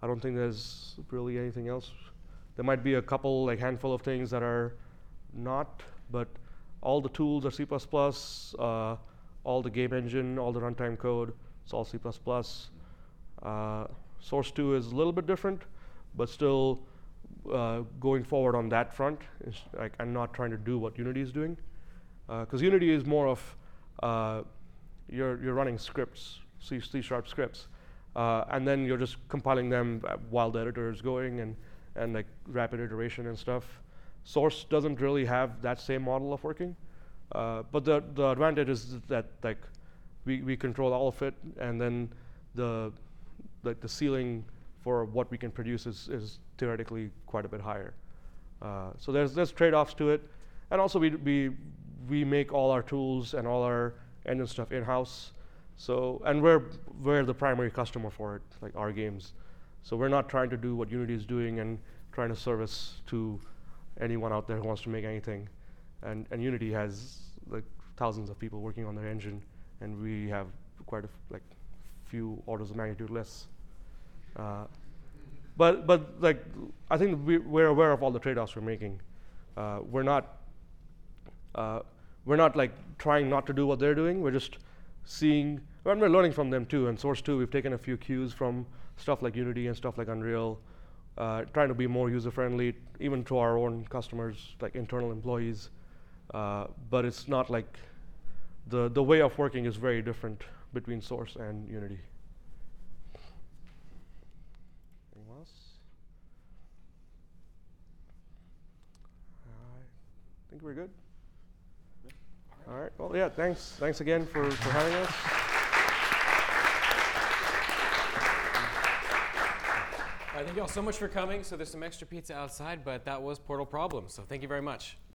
Speaker 2: I don't think there's really anything else. There might be a couple, like handful of things that are not, but all the tools are C plus plus, uh, all the game engine, all the runtime code, it's all C plus plus. Uh, Source two is a little bit different, but still uh, going forward on that front. Is like I'm not trying to do what Unity is doing, because uh, Unity is more of uh, you're you're running scripts, C, C sharp scripts, uh, and then you're just compiling them while the editor is going and and like rapid iteration and stuff. Source doesn't really have that same model of working, uh, but the the advantage is that like we we control all of it, and then the like the ceiling for what we can produce is, is theoretically quite a bit higher. Uh, so there's there's trade-offs to it, and also we we we make all our tools and all our engine stuff in-house. So and we're we're the primary customer for it, like our games. So we're not trying to do what Unity is doing and trying to service to anyone out there who wants to make anything. And and Unity has like thousands of people working on their engine, and we have quite a f- like few orders of magnitude less. Uh, but but like I think we, we're aware of all the trade-offs we're making. Uh, we're not uh, we're not like trying not to do what they're doing. We're just seeing, and we're learning from them too. And Source two, we've taken a few cues from stuff like Unity and stuff like Unreal, uh, trying to be more user-friendly, even to our own customers, like internal employees. Uh, but it's not like the the way of working is very different between Source and Unity. Anyone else? I think we're good. All right. Well, yeah. Thanks. Thanks again for, for having us.
Speaker 1: All right, thank you all so much for coming. So there's some extra pizza outside, but that was Portal Problems. So thank you very much.